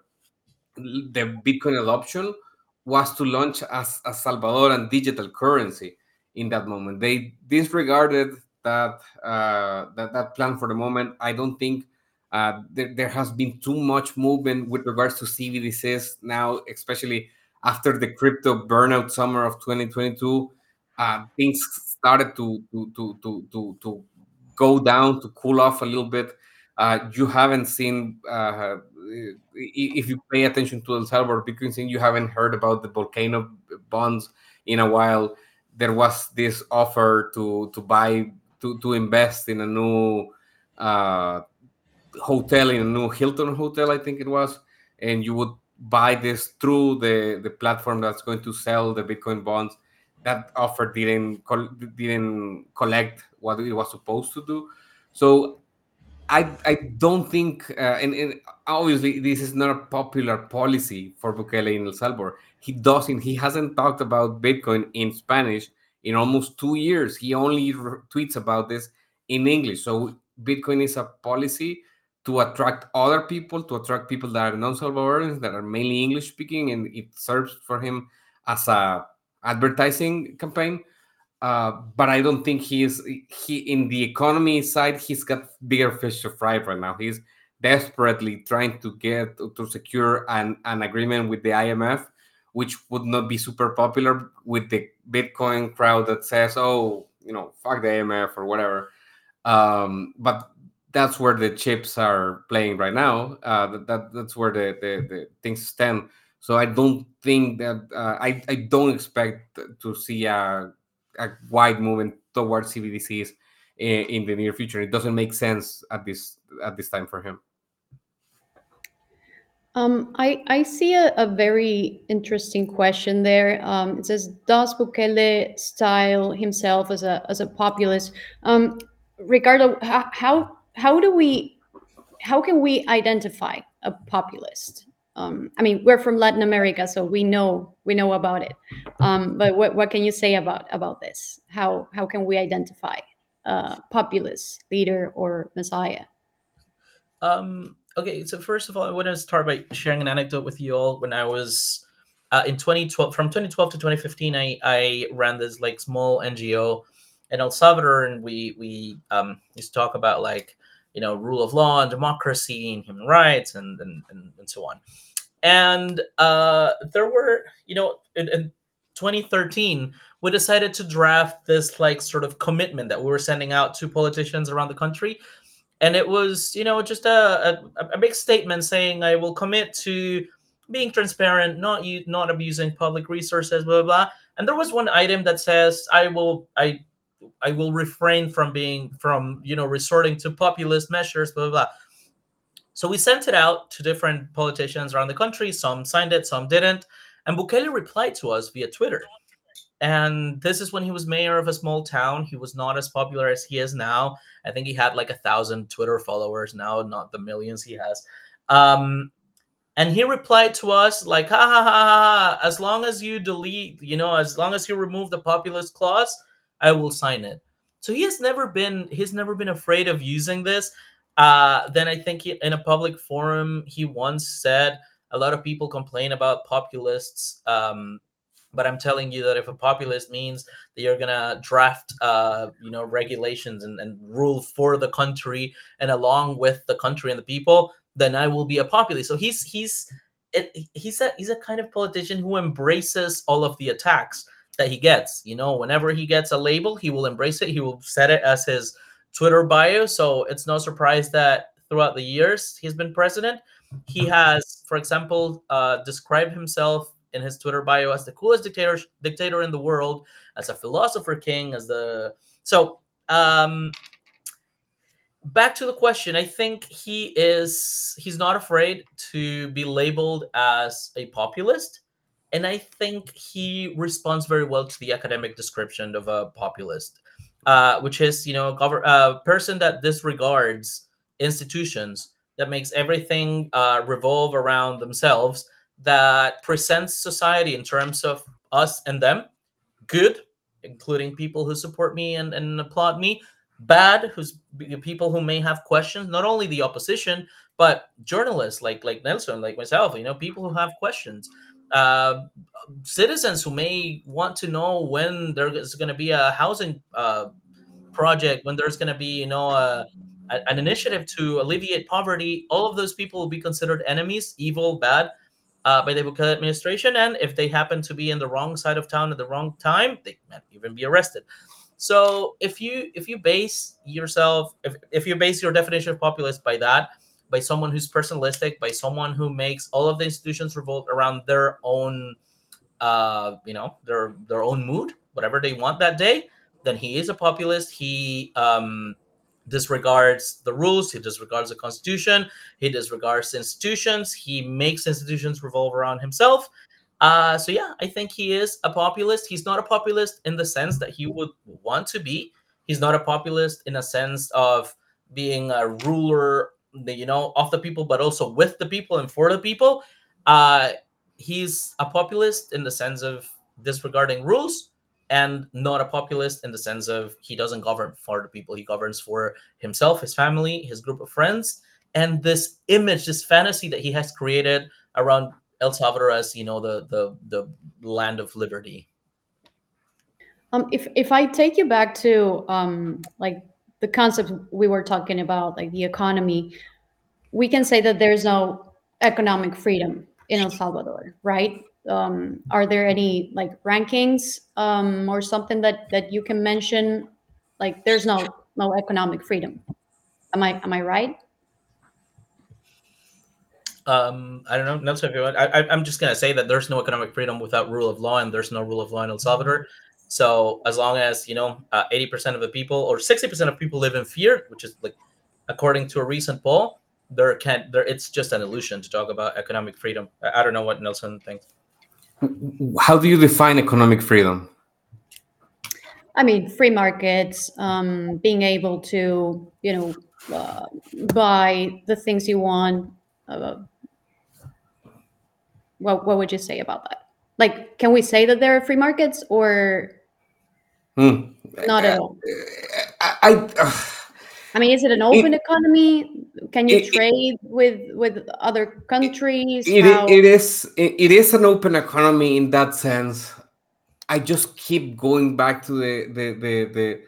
the Bitcoin adoption was to launch as a Salvadoran digital currency. In that moment, they disregarded that uh, that that plan for the moment. I don't think uh, there, there has been too much movement with regards to C B D Cs now, especially after the crypto burnout summer of twenty twenty-two. Uh, things started to to, to to to to go down, to cool off a little bit. Uh, you haven't seen, uh, if you pay attention to El Salvador Bitcoin thing, you haven't heard about the volcano bonds in a while. There was this offer to to buy to to invest in a new uh, hotel, in a new Hilton hotel, I think it was, and you would buy this through the the platform that's going to sell the Bitcoin bonds. That offer didn't didn't collect what it was supposed to do. So I I don't think, uh, and, and obviously this is not a popular policy for Bukele in El Salvador. He doesn't, he hasn't talked about Bitcoin in Spanish in almost two years. He only re- tweets about this in English. So Bitcoin is a policy to attract other people, to attract people that are non-Salvadorans, that are mainly English speaking, and it serves for him as a advertising campaign. Uh, but I don't think he's he in the economy side. He's got bigger fish to fry right now. He's desperately trying to get to secure an, an agreement with the I M F, which would not be super popular with the Bitcoin crowd that says, "Oh, you know, fuck the I M F" or whatever. Um, but that's where the chips are playing right now. Uh, that, that that's where the, the the things stand. So I don't think that uh, I I don't expect to see a a wide movement towards C B D Cs in, in the near future. It doesn't make sense at this at this time for him. Um, I, I see a, a very interesting question there. Um, it says, does Bukele style himself as a as a populist? Um, Ricardo, how, how how do we how can we identify a populist? Um, I mean, we're from Latin America, so we know we know about it. Um, but what, what can you say about about this? How how can we identify a populist leader or messiah? Um, okay, so first of all, I want to start by sharing an anecdote with you all. When I was uh, in twenty twelve, from twenty twelve to twenty fifteen, I, I ran this like small N G O in El Salvador, and we we um, used to talk about like you know rule of law and democracy and human rights and and and, and so on. And uh, there were you know in, in twenty thirteen we decided to draft this like sort of commitment that we were sending out to politicians around the country. And it was, you know, just a, a, a big statement saying I will commit to being transparent, not you, not abusing public resources, blah, blah, blah. And there was one item that says I will I I will refrain from being from, you know, resorting to populist measures, blah, blah, blah. So we sent it out to different politicians around the country. Some signed it, some didn't. And Bukele replied to us via Twitter. And this is when he was mayor of a small town. He was not as popular as he is now. I think he had like a thousand Twitter followers now, not the millions he has. Um, and he replied to us like, ha, ha, ha, ha, ha, as long as you delete, you know, as long as you remove the populist clause, I will sign it. So he has never been, he's never been afraid of using this. Uh, then I think he, in a public forum, he once said, a lot of people complain about populists, um, but I'm telling you that if a populist means that you're gonna draft, uh, you know, regulations and, and rule for the country and along with the country and the people, then I will be a populist. So he's he's it, he's a he's a kind of politician who embraces all of the attacks that he gets. You know, whenever he gets a label, he will embrace it. He will set it as his Twitter bio. So it's no surprise that throughout the years he's been president, he has, for example, uh, described himself in his Twitter bio as the coolest dictator dictator in the world, as a philosopher king, as the so um back to the question. I think he is he's not afraid to be labeled as a populist, and I think he responds very well to the academic description of a populist, uh, which is you know a gov- uh, person that disregards institutions, that makes everything uh, revolve around themselves, that presents society in terms of us and them, good, including people who support me and, and applaud me, bad, who's people who may have questions, not only the opposition, but journalists like like Nelson, like myself, you know, people who have questions, uh, citizens who may want to know when there's going to be a housing uh, project, when there's going to be, you know, a, a, an initiative to alleviate poverty. All of those people will be considered enemies, evil, bad, uh, by the Bukele administration, and if they happen to be in the wrong side of town at the wrong time, they might even be arrested. So if you if you base yourself, if, if you base your definition of populist by that, by someone who's personalistic, by someone who makes all of the institutions revolve around their own, uh, you know, their their own mood, whatever they want that day, then he is a populist. He um, disregards the rules. He disregards the constitution. He disregards institutions. He makes institutions revolve around himself. Uh, so yeah, I think he is a populist. He's not a populist in the sense that he would want to be. He's not a populist in a sense of being a ruler, you know, of the people, but also with the people and for the people. Uh, he's a populist in the sense of disregarding rules, and not a populist in the sense of he doesn't govern for the people. He governs for himself, his family, his group of friends, and this image, this fantasy that he has created around El Salvador as, you know, the the the land of liberty. Um, if if I take you back to um, like the concept we were talking about, like the economy, we can say that there's no economic freedom in El Salvador, right? Um, are there any like rankings um, or something that that you can mention? Like, there's no no economic freedom. Am I am I right? Um, I don't know, Nelson, if you want. I, I- I'm just gonna say that there's no economic freedom without rule of law, and there's no rule of law in El Salvador. So as long as you know, uh, eighty percent of the people or sixty percent of people live in fear, which is like according to a recent poll, there can't there. It's just an illusion to talk about economic freedom. I, I don't know what Nelson thinks. How do you define economic freedom? I mean, free markets, um, being able to, you know, uh, buy the things you want. Uh, what what would you say about that? Like, can we say that there are free markets or Hmm. not at all? I, I, I mean, is it an open economy? Can you it- it- trade with with other countries? it, How? it is it, it is an open economy in that sense. I just keep going back to the the the, the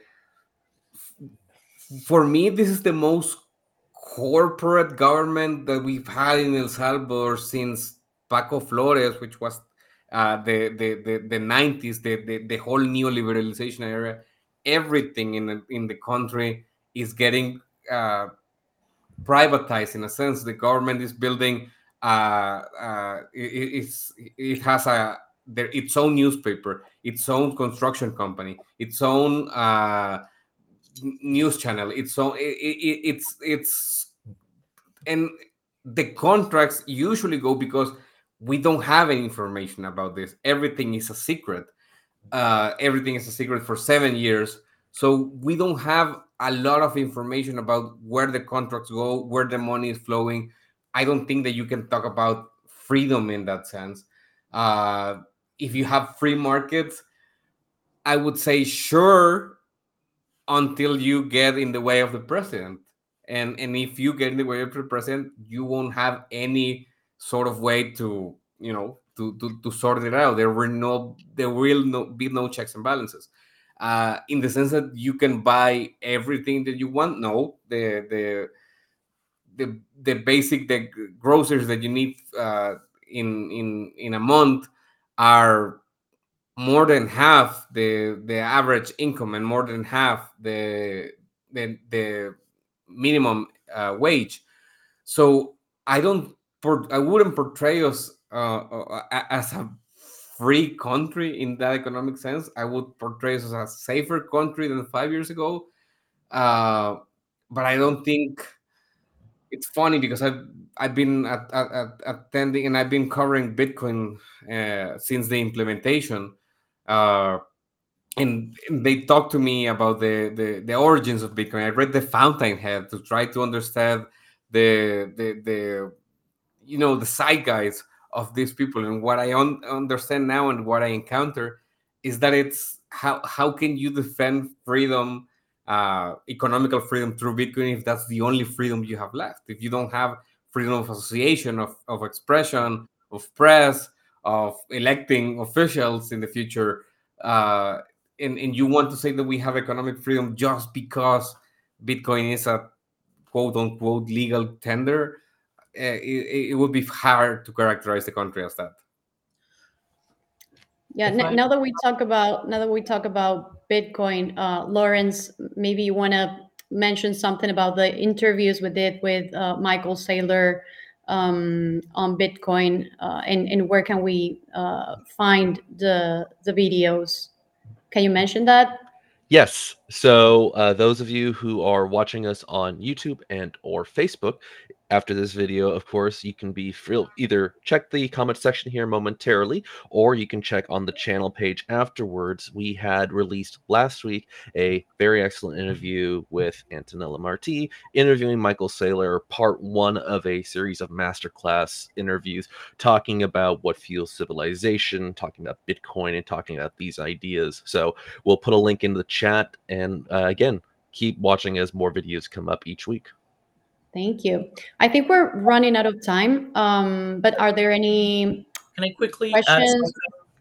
for me, this is the most corporate government that we've had in El Salvador since Paco Flores, which was uh, the, the, the, the nineties, the, the, the whole neoliberalization era. Everything in the, in the country is getting uh, privatized in a sense. The government is building, uh, uh, it, it's, it has a their, its own newspaper, its own construction company, its own uh, news channel. It's so it, it, it's it's and the contracts usually go because we don't have any information about this. Everything is a secret. Uh, everything is a secret for seven years. So we don't have a lot of information about where the contracts go, where the money is flowing. I don't think that you can talk about freedom in that sense. Uh, if you have free markets, I would say sure, until you get in the way of the president. And and if you get in the way of the president, you won't have any sort of way to, you know, to to, to sort it out. There were no there will no be no checks and balances. Uh, in the sense that you can buy everything that you want. No, the the the the basic the groceries that you need uh, in in in a month are more than half the the average income and more than half the the, the minimum uh, wage. So I don't por- I wouldn't portray us uh, uh, as a free country in that economic sense. I would portray us as a safer country than five years ago. Uh, but I don't think it's funny because I've I've been at, at, at attending and I've been covering Bitcoin uh, since the implementation. Uh, and, and they talked to me about the, the the origins of Bitcoin. I read the Fountainhead to try to understand the the the you know the zeitgeist of these people. And what I un- understand now and what I encounter is that it's how how can you defend freedom, uh, economical freedom through Bitcoin if that's the only freedom you have left? If you don't have freedom of association, of, of expression, of press, of electing officials in the future, uh, and, and you want to say that we have economic freedom just because Bitcoin is a quote unquote legal tender, uh, it, it would be hard to characterize the country as that. Yeah. If N- I- now that we talk about now that we talk about Bitcoin, uh, Lawrence, maybe you want to mention something about the interviews we did with uh, Michael Saylor um, on Bitcoin, uh, and and where can we uh, find the the videos? Can you mention that? Yes. So uh, those of you who are watching us on YouTube and or Facebook, after this video, of course, you can be free, either check the comment section here momentarily, or you can check on the channel page afterwards. We had released last week a very excellent interview with Antonella Marti, interviewing Michael Saylor, part one of a series of masterclass interviews talking about what fuels civilization, talking about Bitcoin, and talking about these ideas. So we'll put a link in the chat, and uh, again, keep watching as more videos come up each week. Thank you. I think we're running out of time. Um, but are there any Can I quickly add questions? something?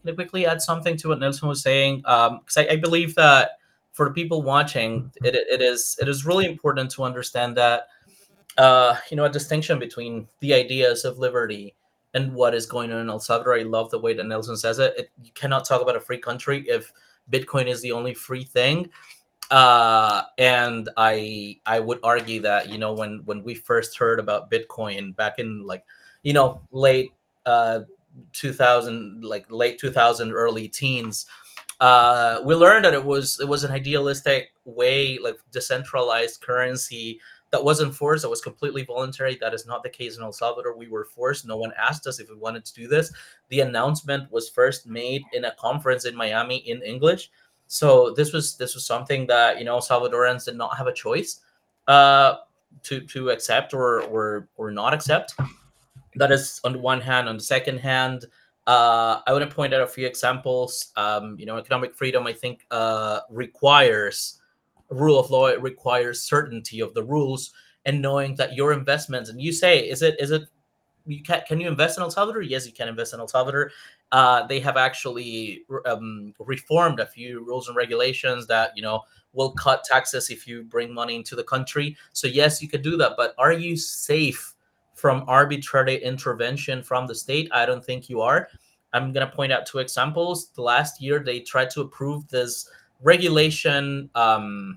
Can I quickly add something to what Nelson was saying? Because I, I believe that for the people watching, it, it is it is really important to understand that uh, you know, a distinction between the ideas of liberty and what is going on in El Salvador. I love the way that Nelson says it. it you cannot talk about a free country if Bitcoin is the only free thing. Uh, and I I would argue that, you know, when when we first heard about Bitcoin back in, like, you know, late uh, two thousand, like late two thousand, early teens, uh, we learned that it was it was an idealistic way, like decentralized currency that wasn't forced, that was completely voluntary. That is not the case in El Salvador. We were forced. No one asked us if we wanted to do this. The announcement was first made in a conference in Miami in English. So this was this was something that, you know, Salvadorans did not have a choice uh, to to accept or or or not accept. That is on the one hand. On the second hand, uh, I want to point out a few examples. Um, you know, economic freedom, I think, uh, requires rule of law. It requires certainty of the rules and knowing that your investments. And you say, is it is it you can can you invest in El Salvador? Yes, you can invest in El Salvador. Uh, they have actually um, reformed a few rules and regulations that, you know, will cut taxes if you bring money into the country. So yes, you could do that. But are you safe from arbitrary intervention from the state? I don't think you are. I'm going to point out two examples. The last year, they tried to approve this regulation. Um,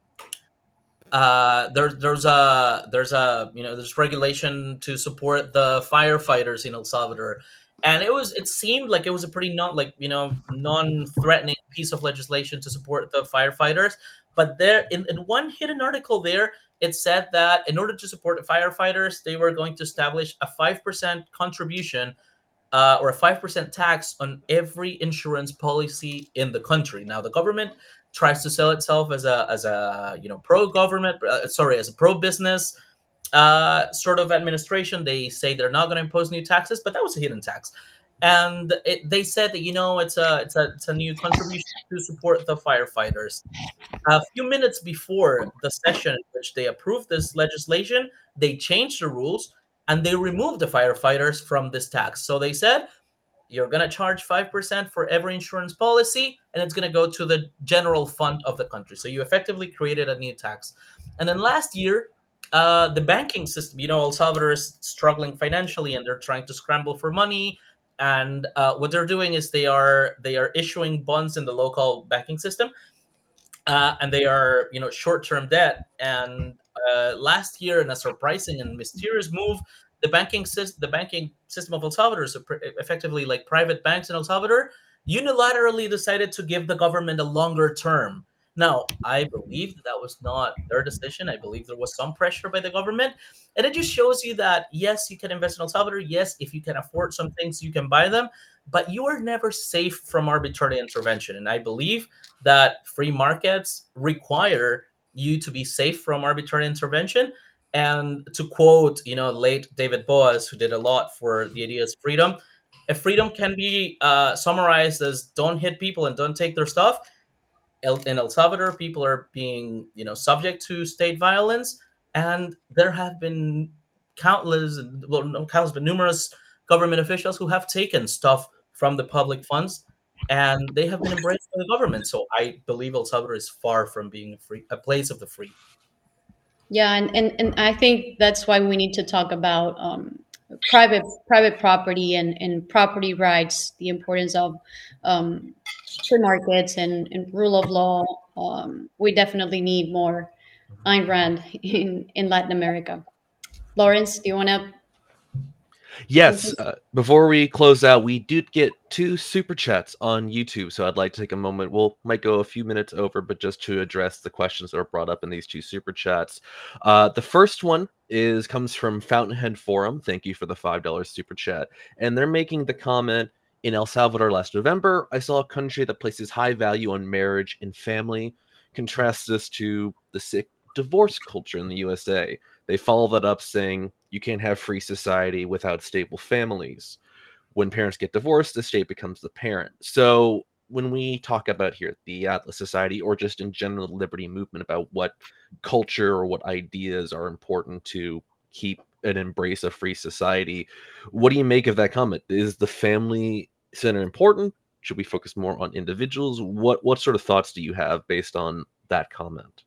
uh, there, there's a there's a you know there's regulation to support the firefighters in El Salvador, and it was it seemed like it was a pretty non like you know non-threatening piece of legislation to support the firefighters. But there, in, in one hidden article there, it said that in order to support the firefighters, they were going to establish a five percent contribution uh, or a five percent tax on every insurance policy in the country. Now, the government tries to sell itself as a as a you know pro-government, uh, sorry, as a pro-business uh, sort of administration. They say they're not going to impose new taxes, but that was a hidden tax. And it, they said that, you know, it's a it's a it's a new contribution to support the firefighters. A few minutes before the session in which they approved this legislation, they changed the rules and they removed the firefighters from this tax. So they said, you're going to charge five percent for every insurance policy, and it's going to go to the general fund of the country. So you effectively created a new tax. And then last year, uh, the banking system, you know, El Salvador is struggling financially, and they're trying to scramble for money. And uh, what they're doing is they are they are issuing bonds in the local banking system. Uh, and they are, you know, short-term debt. And uh, last year, in a surprising and mysterious move, the banking system, the banking system of El Salvador, so pr- effectively like private banks in El Salvador, unilaterally decided to give the government a longer term. Now, I believe that, that was not their decision. I believe there was some pressure by the government, and it just shows you that yes, you can invest in El Salvador. Yes, if you can afford some things, you can buy them, but you are never safe from arbitrary intervention. And I believe that free markets require you to be safe from arbitrary intervention. And to quote, you know, late David Boas, who did a lot for the ideas of freedom, if freedom can be uh, summarized as don't hit people and don't take their stuff. In El Salvador, people are being, you know, subject to state violence, and there have been countless, well, no countless, but numerous government officials who have taken stuff from the public funds, and they have been embraced by the government. So I believe El Salvador is far from being a free, a place of the free. Yeah, and, and, and I think that's why we need to talk about um, private private property and, and property rights, the importance of um, free markets and, and rule of law. Um, we definitely need more Ayn Rand in, in Latin America. Lawrence, do you want to? Yes. Uh, before we close out, we did get two super chats on YouTube, so I'd like to take a moment. We'll might go a few minutes over, but just to address the questions that are brought up in these two super chats. Uh, the first one is comes from Fountainhead Forum. Thank you for the five dollars super chat, and they're making the comment: in El Salvador last November, I saw a country that places high value on marriage and family. Contrast this to the sick divorce culture in the U S A. They follow that up saying, you can't have free society without stable families. When parents get divorced, the state becomes the parent. So when we talk about here the Atlas Society, or just in general the liberty movement, about what culture or what ideas are important to keep and embrace a free society, what do you make of that comment? Is the family center important? should we focus more on individuals? What what sort of thoughts do you have based on that comment?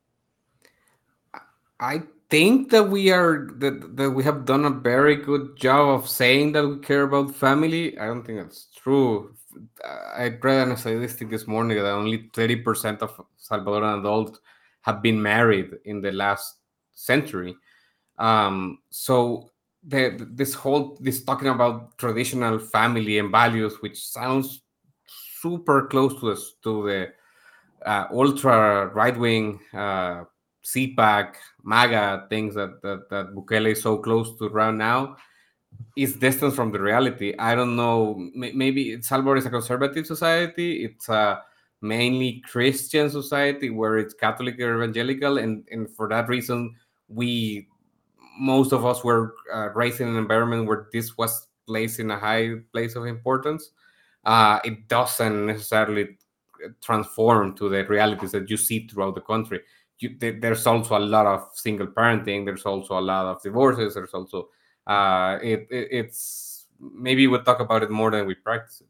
I think that we are that, that we have done a very good job of saying that we care about family. I don't think that's true. I read a statistic this morning that only thirty percent of Salvadoran adults have been married in the last century. Um, so the, this whole this talking about traditional family and values, which sounds super close to us to the uh, ultra right wing uh, C PAC, MAGA things that, that that Bukele is so close to right now, is distant from the reality. I don't know. Maybe El Salvador is a conservative society. It's a mainly Christian society where it's Catholic or evangelical, and, and for that reason, we most of us were uh, raised in an environment where this was placed in a high place of importance. Uh, it doesn't necessarily transform to the realities that you see throughout the country. You, there's also a lot of single parenting. There's also a lot of divorces. There's also uh, it, it it's maybe we talk about it more than we practice it.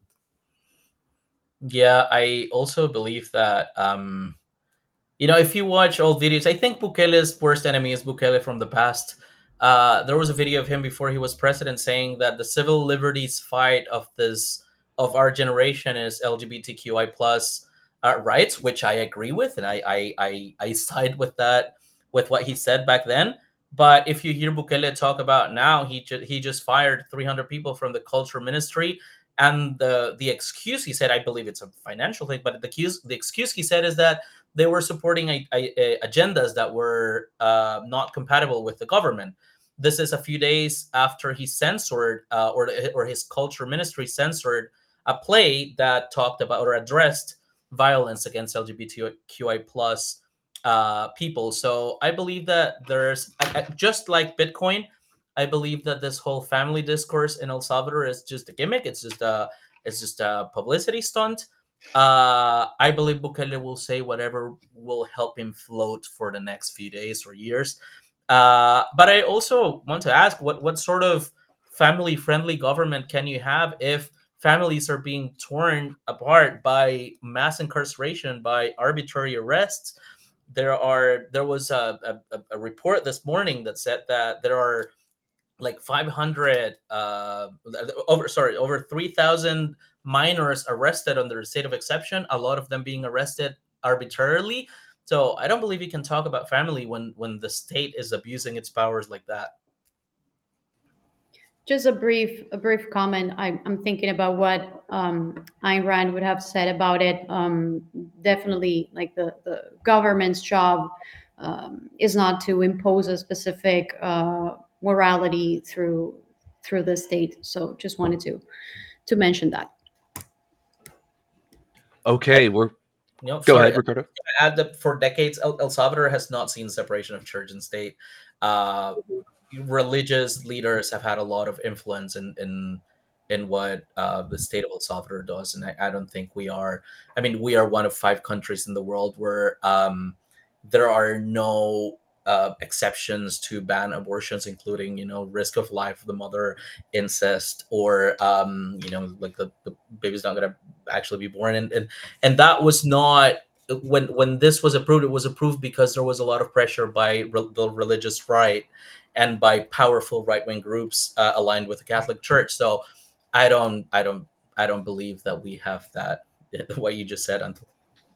Yeah, I also believe that um, you know, if you watch old videos, I think Bukele's worst enemy is Bukele from the past. Uh, there was a video of him before he was president saying that the civil liberties fight of this of our generation is L G B T Q I plus uh, rights, which I agree with, and I, I I I side with that with what he said back then. But if you hear Bukele talk about now, he ju- he just fired three hundred people from the culture ministry, and the the excuse he said, I believe it's a financial thing, but the excuse the excuse he said is that they were supporting a, a, a agendas that were uh, not compatible with the government. This is a few days after he censored, uh, or or his culture ministry censored a play that talked about or addressed violence against L G B T Q I plus uh, people. So I believe that there's, just like Bitcoin, I believe that this whole family discourse in El Salvador is just a gimmick. It's just a it's just a publicity stunt. Uh, I believe Bukele will say whatever will help him float for the next few days or years. Uh, but I also want to ask, what what sort of family-friendly government can you have if families are being torn apart by mass incarceration, by arbitrary arrests? There are there was a, a, a report this morning that said that there are like five hundred uh over sorry over three thousand minors arrested under the state of exception, a lot of them being arrested arbitrarily. So I don't believe you can talk about family when when the state is abusing its powers like that. Just a brief a brief comment. I, I'm thinking about what um, Ayn Rand would have said about it. Um, definitely, like the, the government's job um, is not to impose a specific uh, morality through through the state. So just wanted to to mention that. Okay, we're You know, go sorry, ahead, Ricardo. Add that for decades, El, El Salvador has not seen separation of church and state. Uh, religious leaders have had a lot of influence in in in what uh, the state of El Salvador does, and I, I don't think we are. I mean, we are one of five countries in the world where um, there are no uh, exceptions to ban abortions, including, you know, risk of life of the mother, incest, or um, you know, like the, the baby's not going to actually be born, and and and that was not. When when this was approved, it was approved because there was a lot of pressure by re- the religious right and by powerful right-wing groups uh, aligned with the Catholic Church. So I don't, I don't, I don't believe that we have that. What you just said, Until.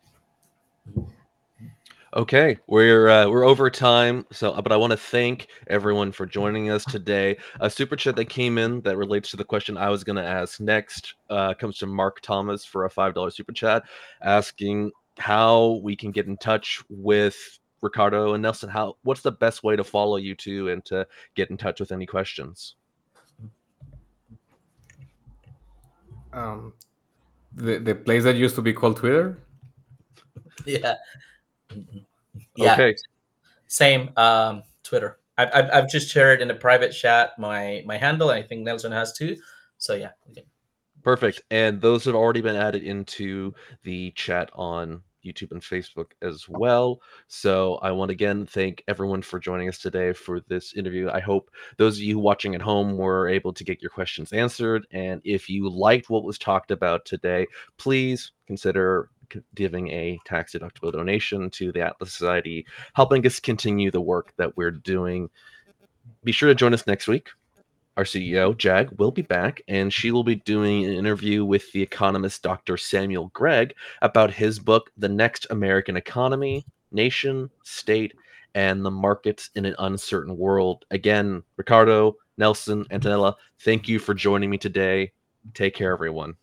Okay, we're uh, we're over time, so but I want to thank everyone for joining us today. A super chat that came in that relates to the question I was going to ask next uh, comes from Mark Thomas for a five dollar super chat, asking how we can get in touch with Ricardo and Nelson. How what's the best way to follow you two and to get in touch with any questions? Um, the the place that used to be called Twitter. Yeah. Yeah. Okay. Same. Um, Twitter. I've, I've I've just shared in a private chat my my handle. And I think Nelson has too. So yeah. Okay. Perfect. And those have already been added into the chat on YouTube and Facebook as well. So I want to again thank everyone for joining us today for this interview. I hope those of you watching at home were able to get your questions answered. And if you liked what was talked about today, please consider giving a tax-deductible donation to the Atlas Society, helping us continue the work that we're doing. Be sure to join us next week. Our C E O, Jag, will be back, and she will be doing an interview with the economist Doctor Samuel Gregg about his book, The Next American Economy, Nation, State, and the Markets in an Uncertain World. Again, Ricardo, Nelson, Antonella, thank you for joining me today. Take care, everyone.